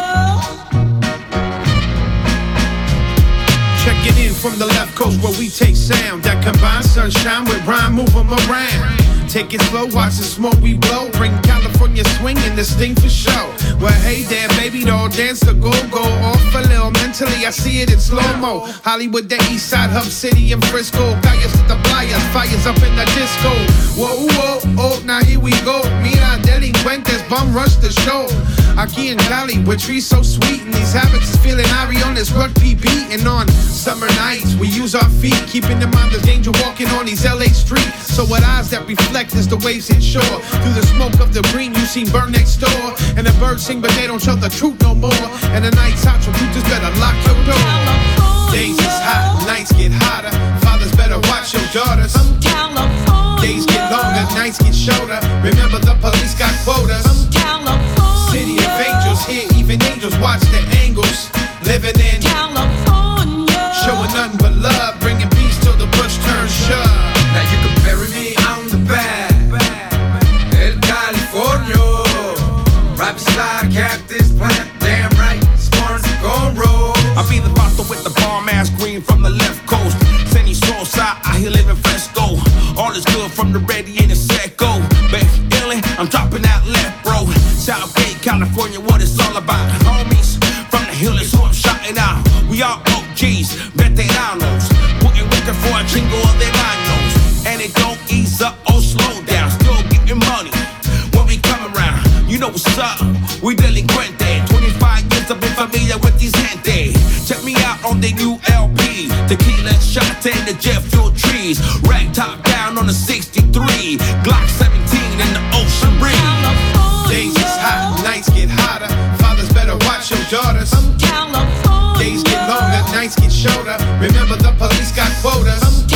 Checking in from the left coast where we take sound that combines sunshine with rhyme, move 'em around. Take it slow, watch the smoke we blow. Bring California swing and this thing for show. Well, hey there, baby doll, dance the go-go. Off a little mentally, I see it in slow-mo. Hollywood, the east side, Hub City and Frisco. Calles to the playas, fires up in the disco. Whoa, whoa, oh, now here we go. Mira, delincuentes, bum rush the show. Aquí in Cali, where trees so sweet and these habits is feeling airy on this rugby beat. And on summer nights, we use our feet, keeping in mind the danger walking on these L A streets. So what eyes that reflect as the waves hit shore. Through the smoke of the green you seen burn next door. And the birds sing but they don't tell the truth no more. And the night's hot so you just better lock your door. Days is hot, nights get hotter. Fathers better watch your daughters. Days get longer, nights get shorter. Remember the police got quotas. City of angels, here even angels watch the angles. Living in California, showing nothing but love, bringing peace till the push turns shove. Now you can bury me on the back, El California, right beside Cactus Plant. Damn right, Sparks gon' roll. I be the vato with the bomb ass green from the left coast. Sunny Soulside, I here living fresco. All is good from the ready and the set go. Baby, illin', I'm dropping out left, bro. Southgate, California, what it's all about. Homies from the hill is who I'm shouting out. We all O Gs, veteranos, putting working for a chingo of their manos. And it don't ease up or slow down. Still getting money when we come around. You know what's up, we delinquente. twenty-five years I've been familiar with these gente. Check me out on the new L P. Tequila shot and the jet fuel trees. Rag top down on the sixty-three. Glock seventeen in the ocean breeze. Days is hot, nights get hotter. Fathers better watch your daughters. Days get longer, nights get shorter. Remember the police got quotas.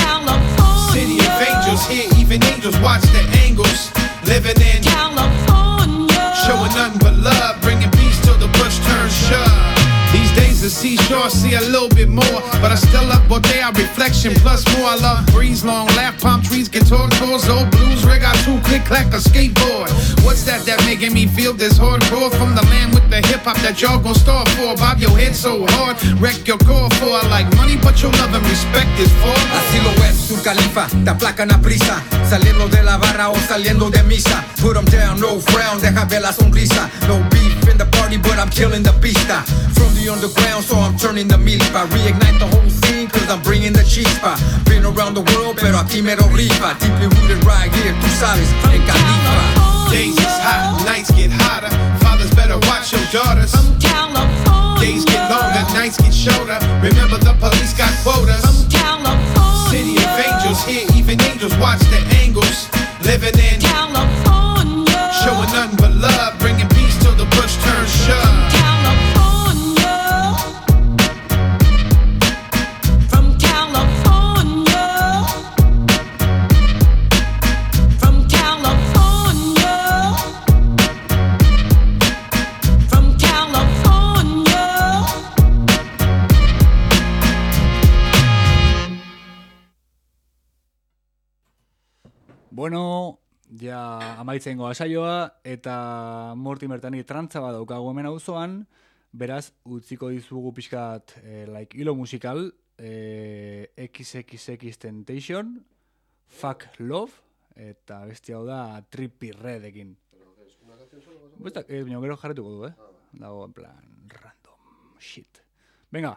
City of angels, here even angels watch the angles. Living in California, showing nothing but love, bringing peace till the push turns shove. These days the seashore see a little bit more, but I still love Bodega reflection plus more. I love breeze, long laugh, palm trees, guitar chords, old blues, reggae, click clack, a skateboard. What's that that making me feel this hardcore from the land with the hip hop that y'all gon' starve for? Bob your head so hard, wreck your core for. I like money, but your love and respect is for. Así lo es su califa, te aplacan a prisa, saliendo de la barra o saliendo de misa. Put 'em down, no frown, deja ver la sonrisa. No beef in the party, but I'm killing the pista. From the underground, so I'm turning the milpa. Reignite the whole scene, cause I'm bringing the chispa. Been around the world, pero aquí me lo rifa. Deeply rooted right here, tú sabes, en Califa. Days is hot, nights get hotter. Fathers better watch your daughters. Days get longer, nights get shorter. Remember the police got quotas. City of angels, here even angels watch the angles. Living in California, showing nothing but love, bringing peace till the push turns shove. Bueno, ja amaitzen goa saioa, eta Mortimertani trantza bat daukagu hemen auzoan, beraz, utziko dizugu pixkat eh, like hilo musikal, eh, X X X Temptation, Fuck Love, eta beste hau da Trippie Redekin. Besta, eh, baina gero jarretuko du, eh? Dago, en plan, random shit. Venga.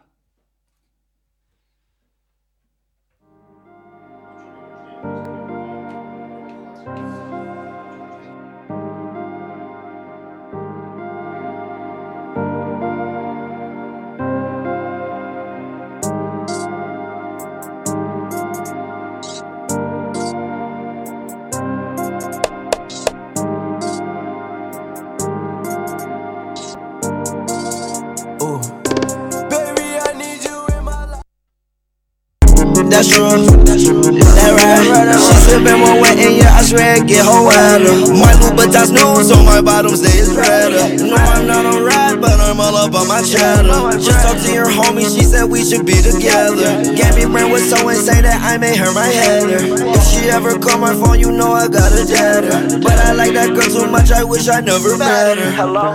That's true. That right. She sippin' more wet and yeah, I swear it get her wetter. My Louboutins new, so my bottoms they is redder. No, I'm not a rat, but I'm all up on my cheddar. Just talked to your homie, she said we should be together. Gabby Brand was so insane that I made her my header. If she ever call my phone, you know I got a deader. But I like that girl too much, I wish I never met her. Hello.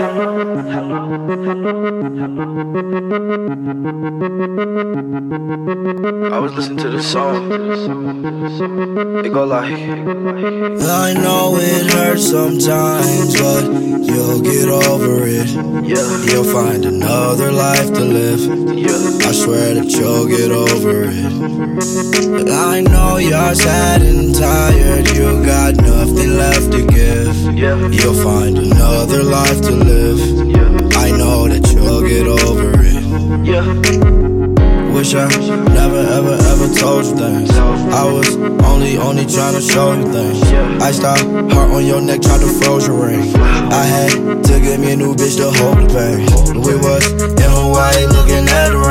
I was listening to the song. It go like, I know it hurts sometimes, but you'll get over it. Yeah. You'll find another life to live. Yeah. I swear that you'll get over it. I know you're sad and tired, you got nothing left to give. Yeah. You'll find another life to live. Yeah. I know that you'll get over it. Yeah. Wish I never ever ever told you things. I was only only trying to show you things. I stopped, heart on your neck, tried to froze your ring. I had to get me a new bitch to hold the pain. We was in Hawaii looking at the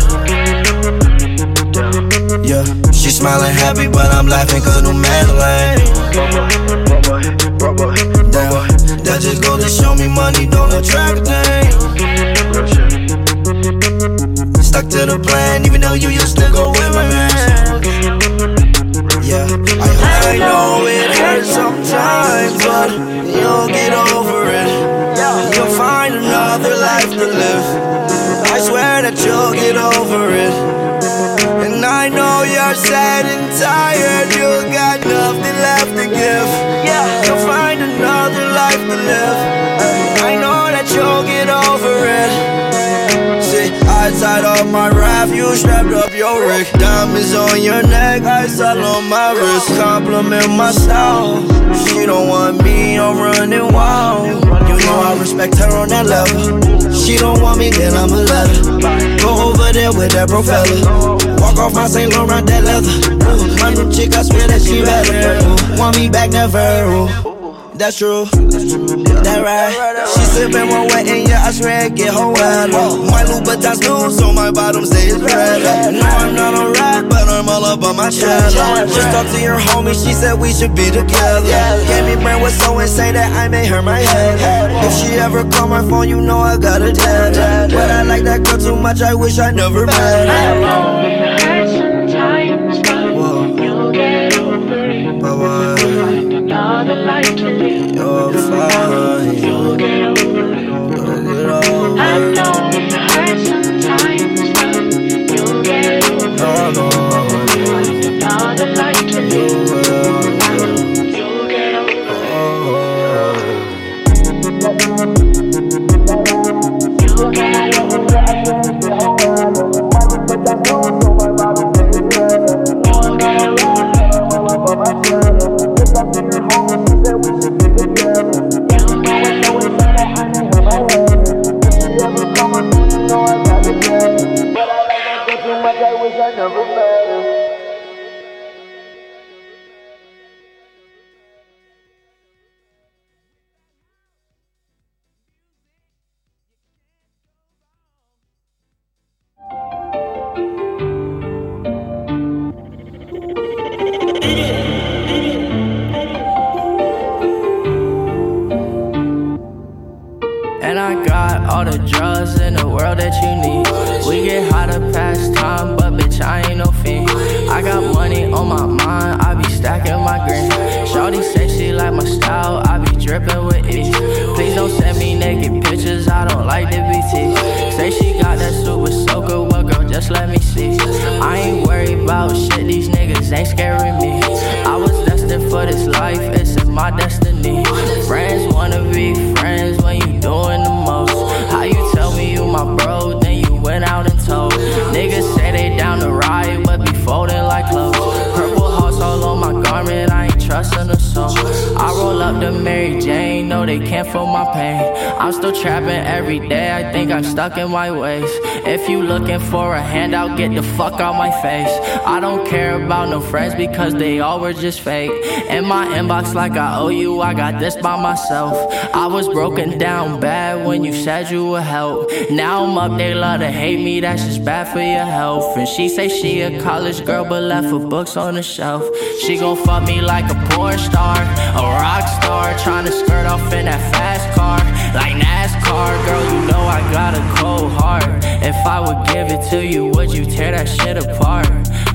rain. Yeah, she smiling happy, but I'm laughing cause new Madeline. Damn, that just go to show me money don't attract a thing. Stuck to the plan, even though you used to go with my man. Yeah, I, I know it hurts sometimes, but you'll get over it. You'll find another life to live. I swear that you'll get over it. And I know you're sad and tired, you got nothing left to give. You'll find another life to live. I know that you'll get over it. I tied up my raft, you strapped up your rig. Diamonds on your neck, ice all on my wrist. Compliment my style. She don't want me, I'm running wild. You know I respect her on that level. She don't want me, then I'ma let her go over there with that bro fella. Walk off my Saint Laurent, that leather. Ooh, my new chick, I swear that she better. Ooh, want me back, never. Ooh. That's true, that right. She sippin' more wet and yeah, I swear it get her wetter. My Louboutins new, so my bottoms they is redder. No, I'm not a rat, but I'm all up on my chest. Just talked to your homie, she said we should be together. Gabby Brand was so insane that I made her my head. If she ever call my phone, you know I got a dead. But I like that girl too much, I wish I never met her. I know it hurts sometimes, but you'll get over it. You'll find another life to live. You're fine. You'll get over it. I know it hurts sometimes, but you'll get over it. You'll find another life to live. You'll get over it. You'll get over And I got all the drugs in the world that you need. We get high to pass time, but bitch, I ain't no fiend. I got money on my mind, I be stacking my green. Shawty say she like my style, I be dripping with ease. Please don't send me naked pictures, I don't like the B T. Say she got that super soaker, well girl, just let me see. I ain't worried about shit, these niggas ain't scaring me. I was destined for this life, it's in my destiny. Friends wanna be friends when you doing the most. How you tell me you my bro, then you went out and told. Niggas say they down to ride, but be folding like clothes. Purple hearts all on my garment, I ain't trusting a soul. I roll up the Mary Jane, know they they can't feel my pain. I'm still trapping every day, I think I'm stuck in my ways. If you looking for a handout, get the fuck out my face. I don't care about no friends because they all were just fake. In my inbox like I owe you, I got this by myself. I was broken down bad when you said you would help. Now I'm up, they love to hate me, that's just bad for your health. And she say she a college girl but left her books on the shelf. She gon' fuck me like a porn star, a rock star, tryna skirt off in that fast car, like NASCAR. Girl, you know I got a cold heart. If I would give it to you, would you tear that shit apart?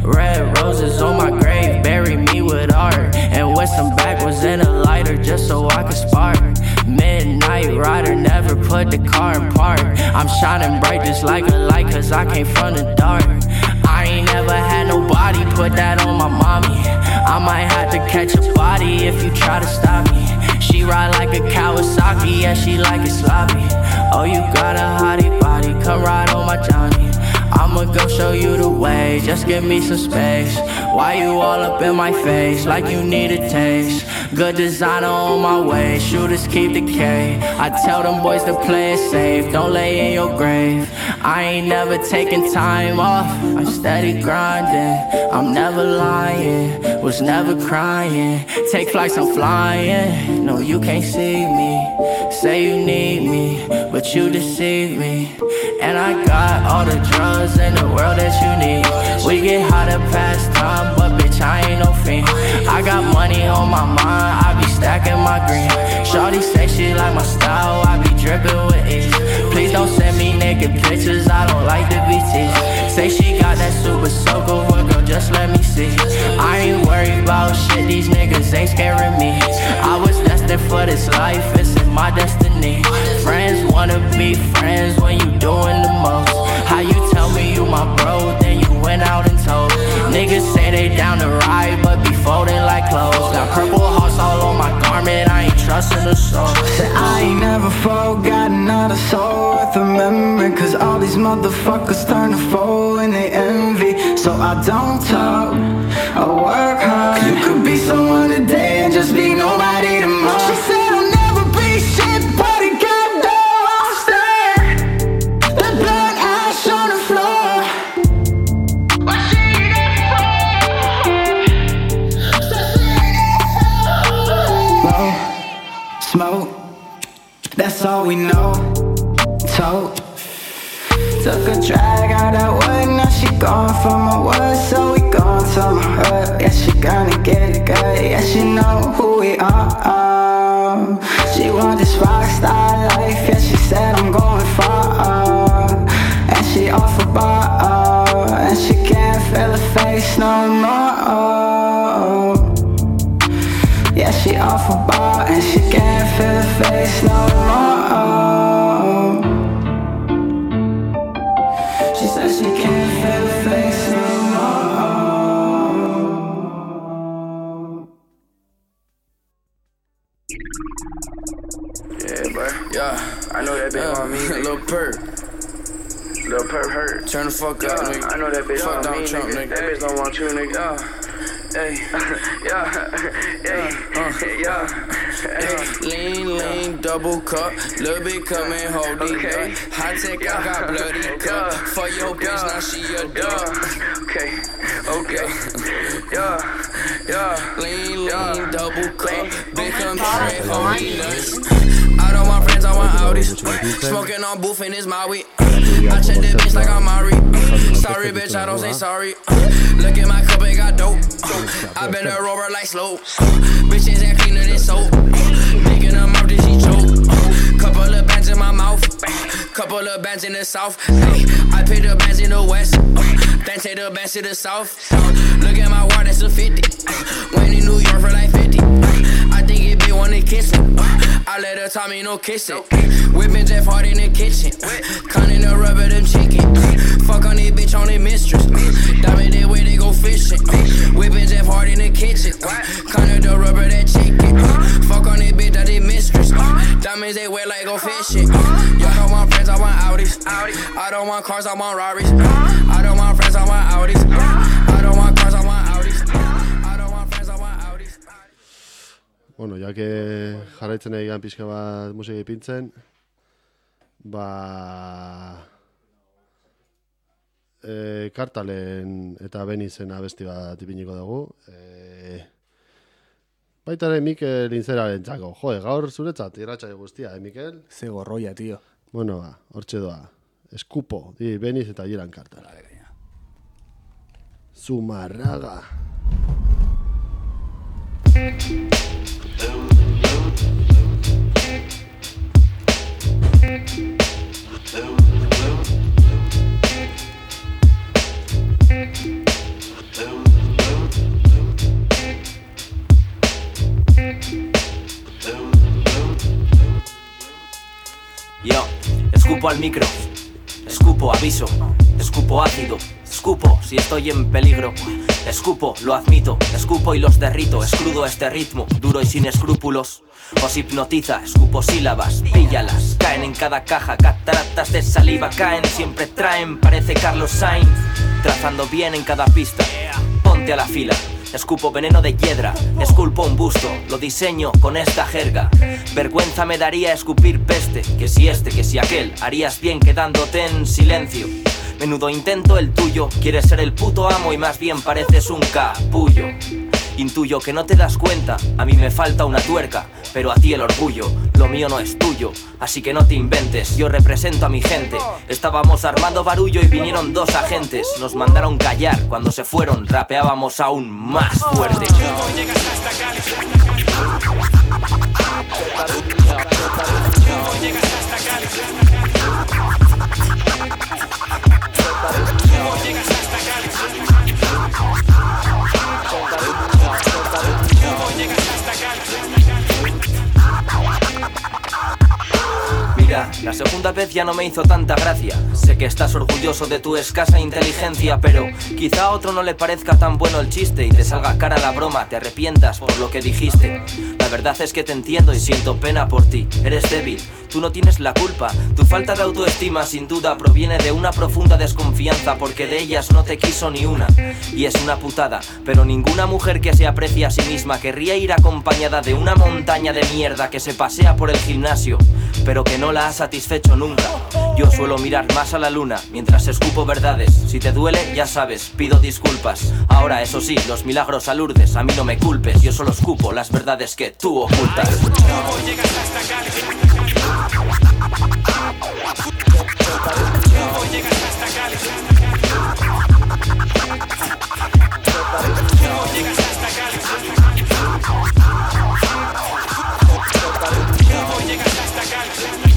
Red roses on my grave, bury me with art, and with some backwards and a lighter just so I could spark. Midnight rider, never put the car in park. I'm shining bright just like a light cause I came from the dark. I ain't never had nobody put that on my mommy. I might have to catch a body if you try to stop me. She ride like a Kawasaki, yeah, she like it sloppy. Oh, you got a hottie body, come ride on my Johnny. I'ma go show you the way, just give me some space. Why you all up in my face, like you need a taste? Good designer on my way, shooters keep the K. I tell them boys to play it safe, don't lay in your grave. I ain't never taking time off, I'm steady grinding. I'm never lying, was never crying. Take flights, I'm flying, no you can't see me. Say you need me, but you deceive me. And I got all the drugs in the world that you need. We get high to pass time, but bitch I ain't no fiend. I got money on my mind, I be stacking my green. Shawty say she like my style, I be dripping with ease. Please don't send me naked pictures, I don't like to be teased. Say she got that super soaker, well girl just let me see. I ain't worried about shit, these niggas ain't scaring me. I was destined for this life, it's in my destiny. Friends wanna be friends when you doing the most. How you tell me you my bro, then you went out and told. Niggas say they down to ride, but be folding like clothes. Got purple hearts all on my garment, I ain't trusting the soul. Said I ain't never forgotten not a soul worth remembering. Cause all these motherfuckers turn to foe and they envy. So I don't talk, I work hard. You could be someone today and just be nobody tomorrow. She said I'll never be shit, but it got dough. I'll stand, the blood ash on the floor. What she there for? So she there for? Blow, smoke, that's all we know. Tote, took a drag out that wood, now she gone from my wood. So we gone to my hood, yeah she gonna get it good. Yeah she know who we are. She want this rock star life, yeah she said I'm going far. And she off a bar, and she can't feel her face no more. Yeah she off a bar, and she can't feel her face no more. She says she can't feel her face no more. Yeah, bro. Yeah, I know that bitch yeah. on me. Lil Perp. Lil Perp hurt. Turn the fuck yeah. up, nigga. I know that bitch fuck on me, Trump, nigga. That bitch don't want you, nigga. Yeah. Hey, yeah, hey, uh, yeah, hey. Lean, lean, double cup, little bit coming, hold it okay. Up. High tech, I got bloody cup. For your bitch, now she a dog. Okay, okay, yeah, yeah. Lean, lean, double cup, big come straight, hold it up. I don't want friends, I want Audis. Smoking on booth and it's my weed. I check the bitch like I'm Mari. Sorry, bitch, I don't say sorry. Look at my cup, it got dope. I been a rover like slow. Bitches ain't cleaner than soap. Making them up, then she choke. Couple of bands in my mouth. Couple of bands in the south. Hey, I pay the bands in the west. Then take the bands to the south. Look at my wall, that's a fifty. Went in New York for like fifty. I think it be wanna kiss it. I let her tell me no kiss it. Whipping Jeff Hard in the kitchen. Cutting the rubber, them chicken. Fuck on this bitch on the mistress. Diamond that way they go fishing. Whipping Jeff Hard in the kitchen. Cutting the rubber, that chicken. Fuck on this bitch, that they mistress. Diamonds they wear like go fishing. Y'all don't want friends, I want Audis. I don't want cars, I want Rarries. I don't want friends, I want Audis. I don't want cars, I want Audis. I don't want friends, I want Audis. bueno, jake jarraitzen egian pixka bat musika ipintzen, ba... E, Kartalen eta Benizen abesti bat ipiniko dugu. E, baita ere Mikel Inzeraren txako. Jode, gaur zuretzat irratsaio guztia, eh, Mikel? Ze gorroia, tío. Bueno, ba, hortxe doa. Eskupo, di Beniz eta Jiran Kartal. Zumarraga. Yo, escupo al micro, escupo aviso, escupo ácido, escupo si estoy en peligro, escupo, lo admito, escupo y los derrito, escrudo este ritmo, duro y sin escrúpulos. Os hipnotiza, escupo sílabas, píllalas, caen en cada caja, cataratas de saliva caen, siempre traen, parece Carlos Sainz, trazando bien en cada pista, ponte a la fila. Escupo veneno de hiedra, esculpo un busto, lo diseño con esta jerga. Vergüenza me daría escupir peste, que si este, que si aquel, harías bien quedándote en silencio. Menudo intento el tuyo, quieres ser el puto amo y más bien pareces un capullo. Intuyo que no te das cuenta, a mí me falta una tuerca, pero a ti el orgullo, lo mío no es tuyo, así que no te inventes, yo represento a mi gente. Estábamos armando barullo y vinieron dos agentes, nos mandaron callar, cuando se fueron rapeábamos aún más fuerte. Mira, la segunda vez ya no me hizo tanta gracia. Sé que estás orgulloso de tu escasa inteligencia, pero quizá a otro no le parezca tan bueno el chiste y te salga cara la broma, te arrepientas por lo que dijiste. La verdad es que te entiendo y siento pena por ti. Eres débil, tú no tienes la culpa. Tu falta de autoestima sin duda proviene de una profunda desconfianza, porque de ellas no te quiso ni una. Y es una putada, pero ninguna mujer que se aprecie a sí misma querría ir acompañada de una montaña de mierda que se pasea por el gimnasio, pero que no la ha satisfecho nunca. Yo suelo mirar más a la luna mientras escupo verdades. Si te duele, ya sabes, pido disculpas. Ahora, eso sí, los milagros a Lourdes, a mí no me culpes. Yo solo escupo las verdades que tú ocultas. ¿Cómo llegas hasta Cali? ¿Cómo llegas hasta Cali? ¿Cómo llegas hasta Cali? ¿Cómo llegas hasta Cali?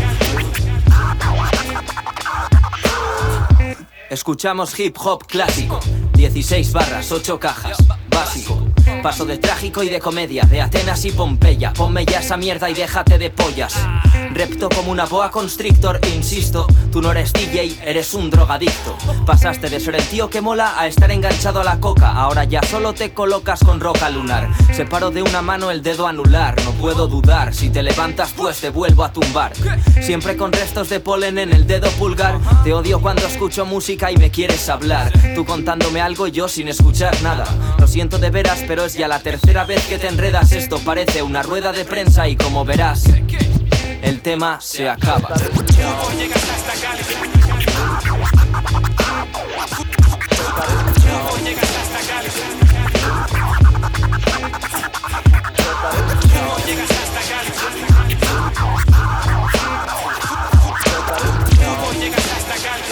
Escuchamos hip hop clásico, dieciséis barras, ocho cajas, básico. Paso de trágico y de comedia, de Atenas y Pompeya. Ponme ya esa mierda y déjate de pollas. Repto como una boa constrictor, insisto, tú no eres D J, eres un drogadicto. Pasaste de ser el tío que mola a estar enganchado a la coca. Ahora ya solo te colocas con roca lunar. Separo de una mano el dedo anular, no puedo dudar. Si te levantas pues te vuelvo a tumbar. Siempre con restos de polen en el dedo pulgar. Te odio cuando escucho música y me quieres hablar. Tú contándome algo y yo sin escuchar nada. Lo siento de veras, pero es ya la tercera vez que te enredas. Esto parece una rueda de prensa y como verás, el tema se acaba. ¿Cómo llegas hasta Cali? ¿Cómo llegas hasta Cali? ¿Cómo llegas hasta Cali? ¿Cómo llegas hasta Cali?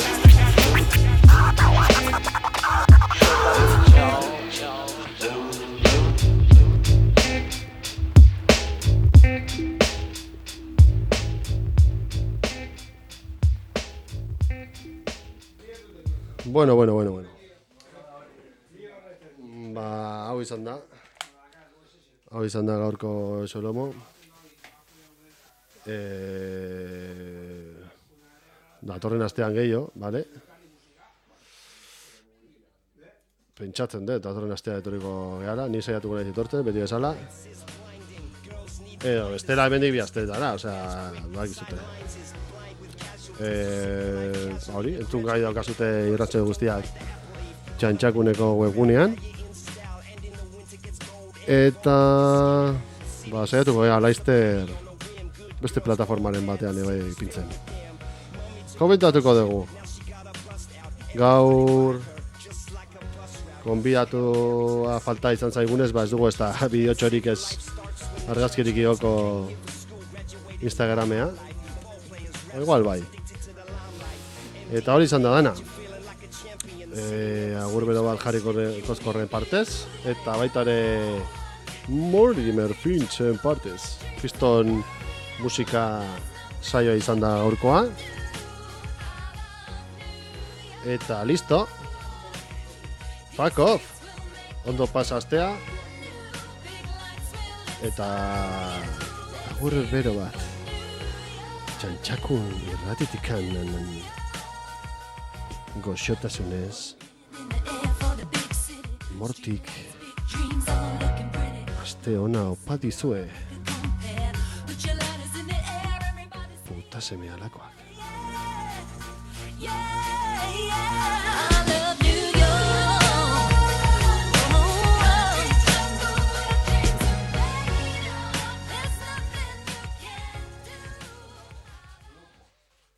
Bueno, bueno, bueno, bueno. Ba, hau izan da. Hau izan da gaurko Solomo. Eh, datorren astean gehiago, bale? Pentsatzen dut, datorren astea etorriko gehala, ni saiatuko nahi zitortzen, beti bezala. Edo, bestela hemendik bi asteetara, osea, doak izute. Eh, hori, entzun gai daukazute irratxe guztiak txantxakuneko webgunean. Eta Ba, saiatuko gara, laizter beste plataformaren batean ebe ipintzen. Komentatuko dugu. Gaur konbidatua falta izan zaigunez, ba ez dugu ez da bideotxorik ez argazkirik ioko Instagramea. Igual bai. Eta hori izan da dana. E, agur bero bat jarriko kozkorren partez, eta baita ere Mortimer Finchen partez. Kriston musika saioa izan da gaurkoa. Eta listo. Fuck off. Ondo pasa astea. Eta agur bero bat. Txantxakun irratitikan goxotasunez Mortik aste ona opa dizue puta seme alakoak.